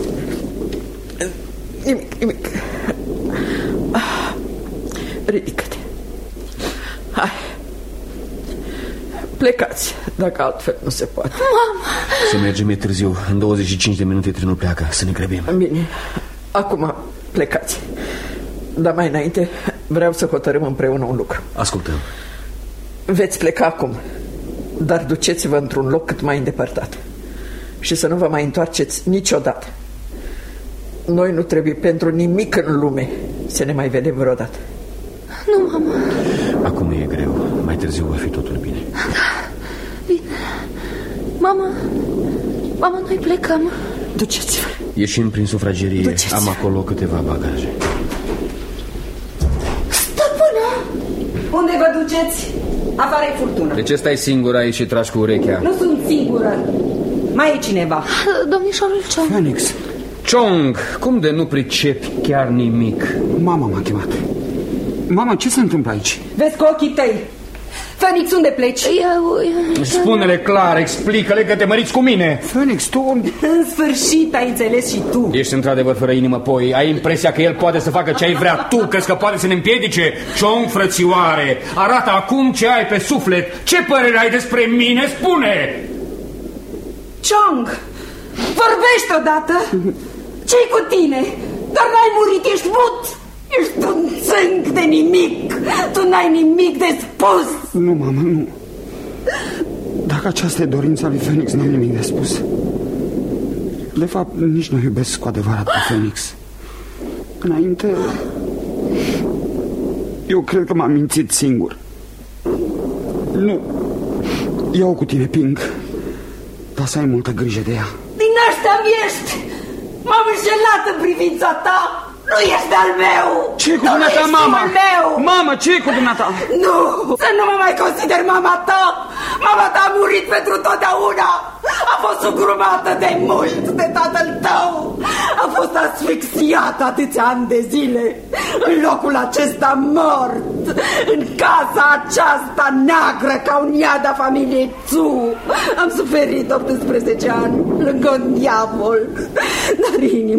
I: Nimic. Ridică-te. Hai. Plecați, dacă altfel nu se poate.
C: Mama!
N: Să mergem, e târziu. În 25 de minute trenul pleacă. Să ne grăbim.
I: Bine, acum plecați. Dar mai înainte vreau să hotărâm împreună un lucru.
N: Ascultăm.
I: Veți pleca acum, dar duceți-vă într-un loc cât mai îndepărtat și să nu vă mai întoarceți niciodată. Noi nu trebuie pentru nimic în lume să ne mai vedem vreodată.
C: Nu, mama.
N: Acum e greu. Mai târziu va fi totul bine.
C: Da, bine. Mama, noi plecăm.
I: Duceți-vă.
N: Ieșim prin sufragerie. Duceți-vă. Am acolo câteva bagaje.
C: Stăpână!
E: Unde vă duceți? Afară e furtună.
N: De ce stai singură aici și tragi cu urechea?
E: Nu sunt singură. Mai e cineva.
C: Domnișorul Chong.
G: Phoenix.
N: Chong, cum de nu pricepi chiar nimic?
G: Mama m-a chemat. Mama, ce se întâmplă aici?
E: Vezi cu ochii tăi. Phoenix, unde pleci?
D: Spune-le clar, explică-le că te măriți cu mine.
G: Phoenix, tu unde?
E: În sfârșit ai înțeles și tu.
D: Ești într-adevăr fără inimă, Poi. Ai impresia că el poate să facă ce ai vrea tu. Crezi că poate să ne împiedice? Chong, frățioare, arată acum ce ai pe suflet. Ce părere ai despre mine? Spune!
E: Chong, vorbește odată. Ce-i cu tine? Dar n-ai murit, ești mut. Ești un țânc de nimic. Tu n-ai nimic de spus.
G: Nu, mamă, nu. Dacă aceasta e dorința lui Phoenix, n-am nimic de spus. De fapt, nici nu iubesc cu adevărat pe Phoenix. Înainte, eu cred că m-am mințit singur. Nu. Iau cu tine, Pink. Dar să ai multă grijă de ea.
E: Din ăștia ești. M-am înșelat în privința ta. Nu ești al meu!
G: Ce-i cu dumneata, mama? Mamă, ce-i cu dumneata?
E: Nu! Să nu mă mai consider mama ta! Mama ta a murit pentru totdeauna. A fost sugrumată de mult de tatăl tău. A fost asfixiată atâția ani de zile. În locul acesta mort, în casa aceasta neagră ca un iad a familiei Tzu, am suferit 18 ani lângă un diavol. Dar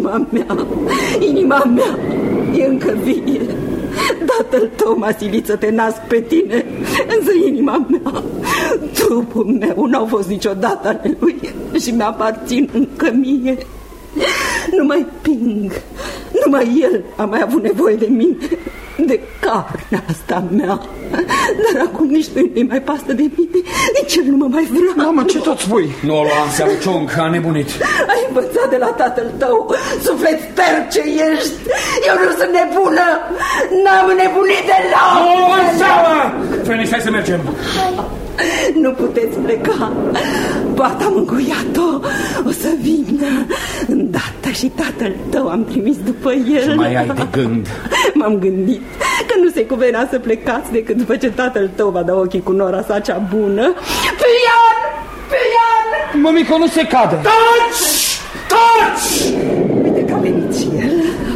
E: inima mea e încă vie. Tatăl tău m-a silit să te nasc pe tine, însă inima mea, trupul meu n-au fost niciodată ale lui și mi-aparțin încă mie. Numai Ping, numai el a mai avut nevoie de mine, de carnea asta mea. Dar acum nici nu-i mai pasă de mine, nici el nu mă mai vrea.
N: Mamă, ce tot spui? Nu o lua în seamă, Chong, a nebunit.
E: Ai învățat de la tatăl tău, suflet sterb ce ești. Eu nu sunt nebună, n-am nebunit deloc.
N: Nu o lua în seamă! Phoenix, hai să mergem.
E: Nu puteți pleca. Poate am încuiat-o. O să vină îndată și tatăl tău am trimis după el.
N: Ce mai ai de gând?
E: M-am gândit că nu se cuvenea să plecați decât după ce tatăl tău va da ochii cu nora sa cea bună. Pian!
N: Mămico, nu se cade. Taci!
E: Uite că a venit și el.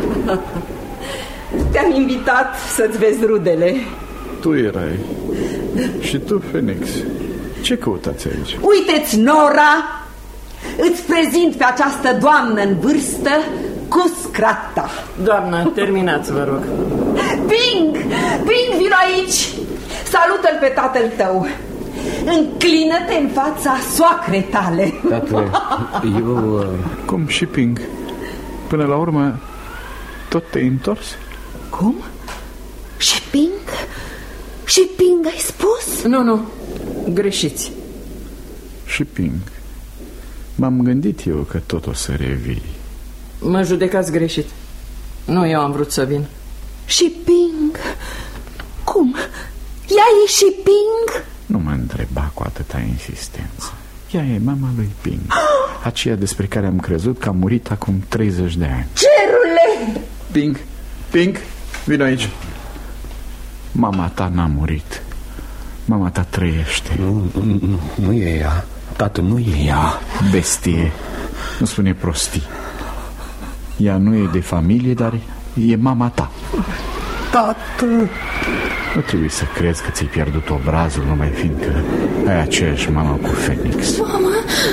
E: Te-am invitat să-ți vezi rudele.
D: Tu erai. Și tu, Phoenix, ce căutați aici?
E: Uite-ți, Nora, îți prezint pe această doamnă în vârstă cu scrata.
I: Doamnă, terminați, vă rog.
E: Ping, vino aici. Salută-l pe tatăl tău. Înclină-te în fața soacrei tale.
N: Tată, eu...
D: Cum și Ping? Până la urmă, tot te-ai întors?
E: Cum? Și Ping? Și Ping ai spus?
I: Nu, greșiți.
D: Și Ping, m-am gândit eu că tot o să revii.
I: Mă judecați greșit. Nu eu am vrut să vin.
E: Și Ping? Cum? Ea e și Ping?
D: Nu mă întreba cu atâta insistență. Ea e mama lui Ping, aceea despre care am crezut că a murit acum 30 de ani.
E: Cerule!
D: Ping, vino aici. Mama ta n-a murit. Mama ta trăiește.
N: Nu e ea. Tată, nu e ea.
D: Bestie, nu spune prostii. Ea nu e de familie, dar e mama ta.
E: Tată!
D: Nu trebuie să crezi că ți-ai pierdut obrazul numai fiindcă ai aceeași mamă cu Phoenix.
E: Mama!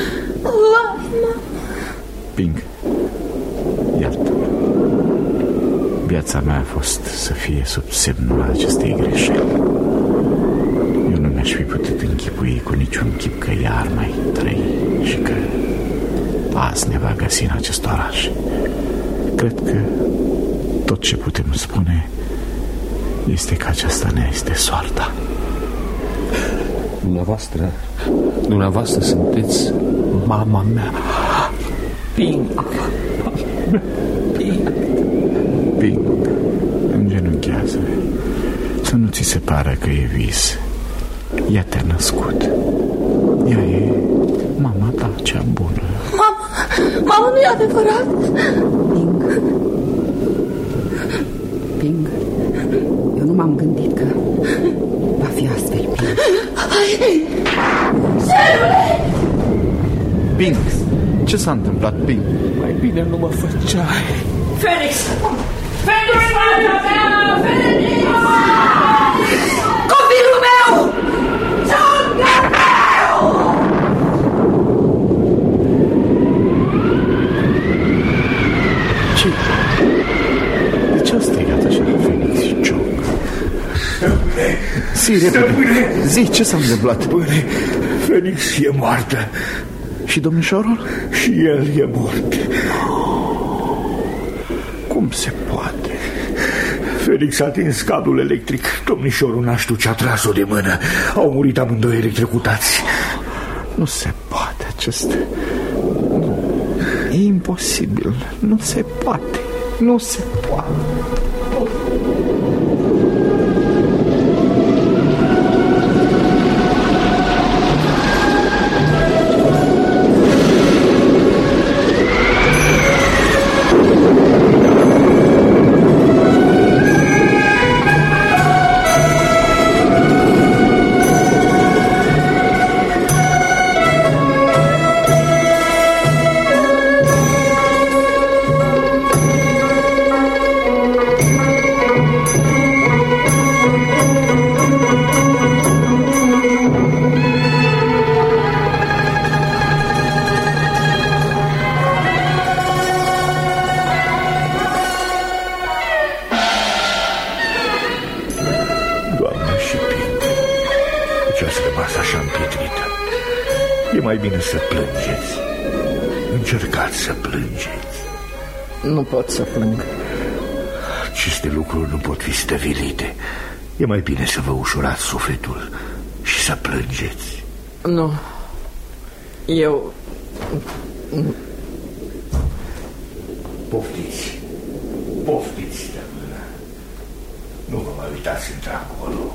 D: Ping, iartă-mă. Viața mea a fost să fie sub semnul acestei greșeli. Eu nu mi-aș fi putut închipui cu niciun chip că ea ar mai trăi și că azi ne va găsi în acest oraș. Cred că tot ce putem spune este că aceasta ne este soarta.
N: Dumneavoastră sunteți mama mea.
I: Ping,
D: îngenunchează. Să nu ți se pară că e vis. Ea te-a născut. Ea e mama ta cea bună.
E: Mama, nu e adevărat? Ping, eu nu m-am gândit că va fi astfel.
D: Ping, ce s-a întâmplat, Ping?
N: Mai bine nu mă făceai.
I: Phoenix! Phoenix! Phoenix!
E: Copilul meu! Sangul meu!
D: De ce a strigat așa Phoenix și Chong? Zi, repede! Zi, ce s-a întâmplat?
O: Băne, Phoenix e moartă.
D: Și domnișorul?
O: Și el e mort.
D: Cum se poate?
O: Phoenix a atins cablul electric. Domnișorul n-a știut ce a tras-o de mână. Au murit amândoi electrocutați.
D: Nu se poate acest... E imposibil. Nu se poate. Nu se poate.
O: rămas așa împietrită. E mai bine să plângeți. Încercați să plângeți.
I: Nu pot să plâng.
O: Aceste lucruri nu pot fi stăvilite. E mai bine să vă ușurați sufletul și să plângeți.
I: Nu. Eu...
O: Poftiți. Poftiți, stăpână. Nu vă mai uitați într-acolo.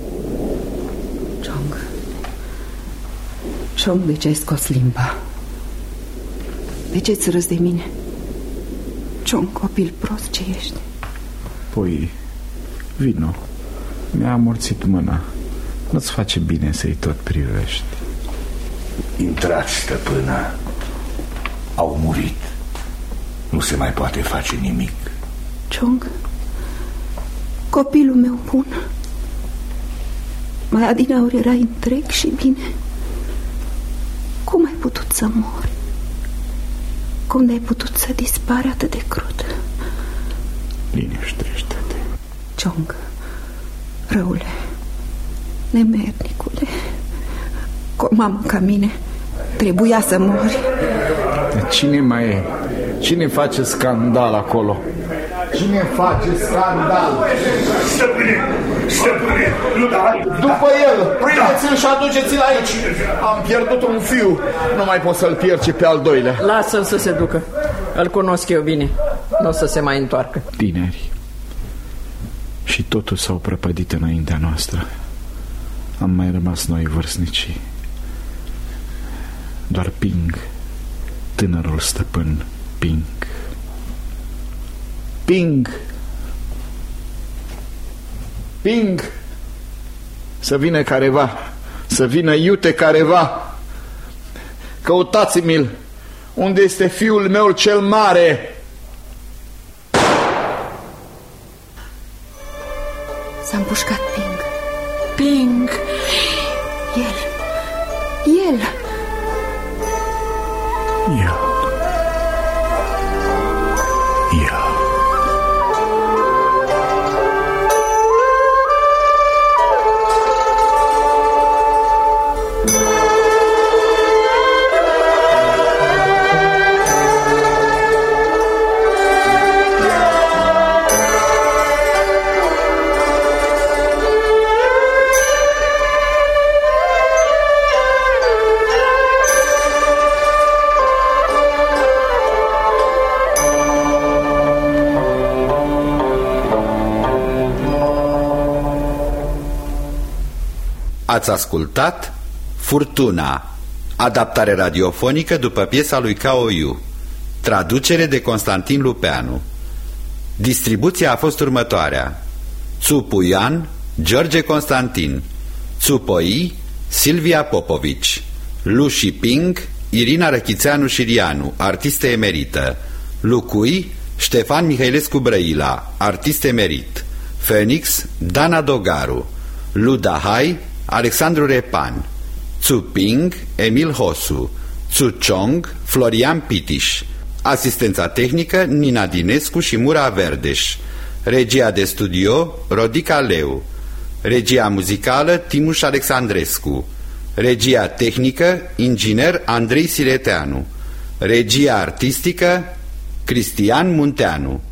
E: Chong, de ce ai scos limba? De ce ți râzi de mine? Chong, copil prost ce ești.
D: Păi, vino. Mi-a amorțit mâna. Nu-ți face bine să-i tot privești.
O: Intrați, stăpână. Au murit. Nu se mai poate face nimic.
E: Chong, copilul meu bun. Mai adinauri erai întreg și bine. Cum ai putut să mori? Cum de-ai putut să dispari atât de crud?
D: Liniștește-te.
E: Chong, răule, nemernicule, cu o mamă ca mine trebuia să mori.
D: Cine mai e? Cine face scandal acolo?
K: Cine face scandal?
O: Stăpâne, nu da.
K: După el, prindeți-l și aduceți-l aici. Am pierdut un fiu, nu mai pot să-l pierd și pe al doilea.
I: Lasă-l să se ducă. Îl cunosc eu bine. Nu o să se mai întoarcă.
D: Tineri. Și totul s-au prăpădit înaintea noastră. Am mai rămas noi vârstnicii. Doar Ping, tânărul stăpân Ping. Ping! Ping! Să vină careva, să vină iute careva. Căutați-mi-l. Unde este fiul meu cel mare?
E: S-a împușcat Ping.
I: Ping!
E: El!
P: Ați ascultat Furtuna, adaptare radiofonică după piesa lui Cao Yu, traducere de Constantin Lupeanu. Distribuția a fost următoarea: Tsupuyan, George Constantin; Tsupoi, Silvia Popovici; Lu Shiping, Irina Răchițeanu-Șirianu, artistă emerită; Lucui, Ștefan Mihailescu Brăila, artist emerit; Phoenix, Dana Dogaru; Lu Dahai, Alexandru Repan; Tsuping, Emil Hosu; Tsuchong, Florian Pitiș; asistența tehnică Nina Dinescu și Mura Verdeș; regia de studio Rodica Leu; regia muzicală Timuș Alexandrescu; regia tehnică inginer Andrei Sireteanu; regia artistică Cristian Munteanu.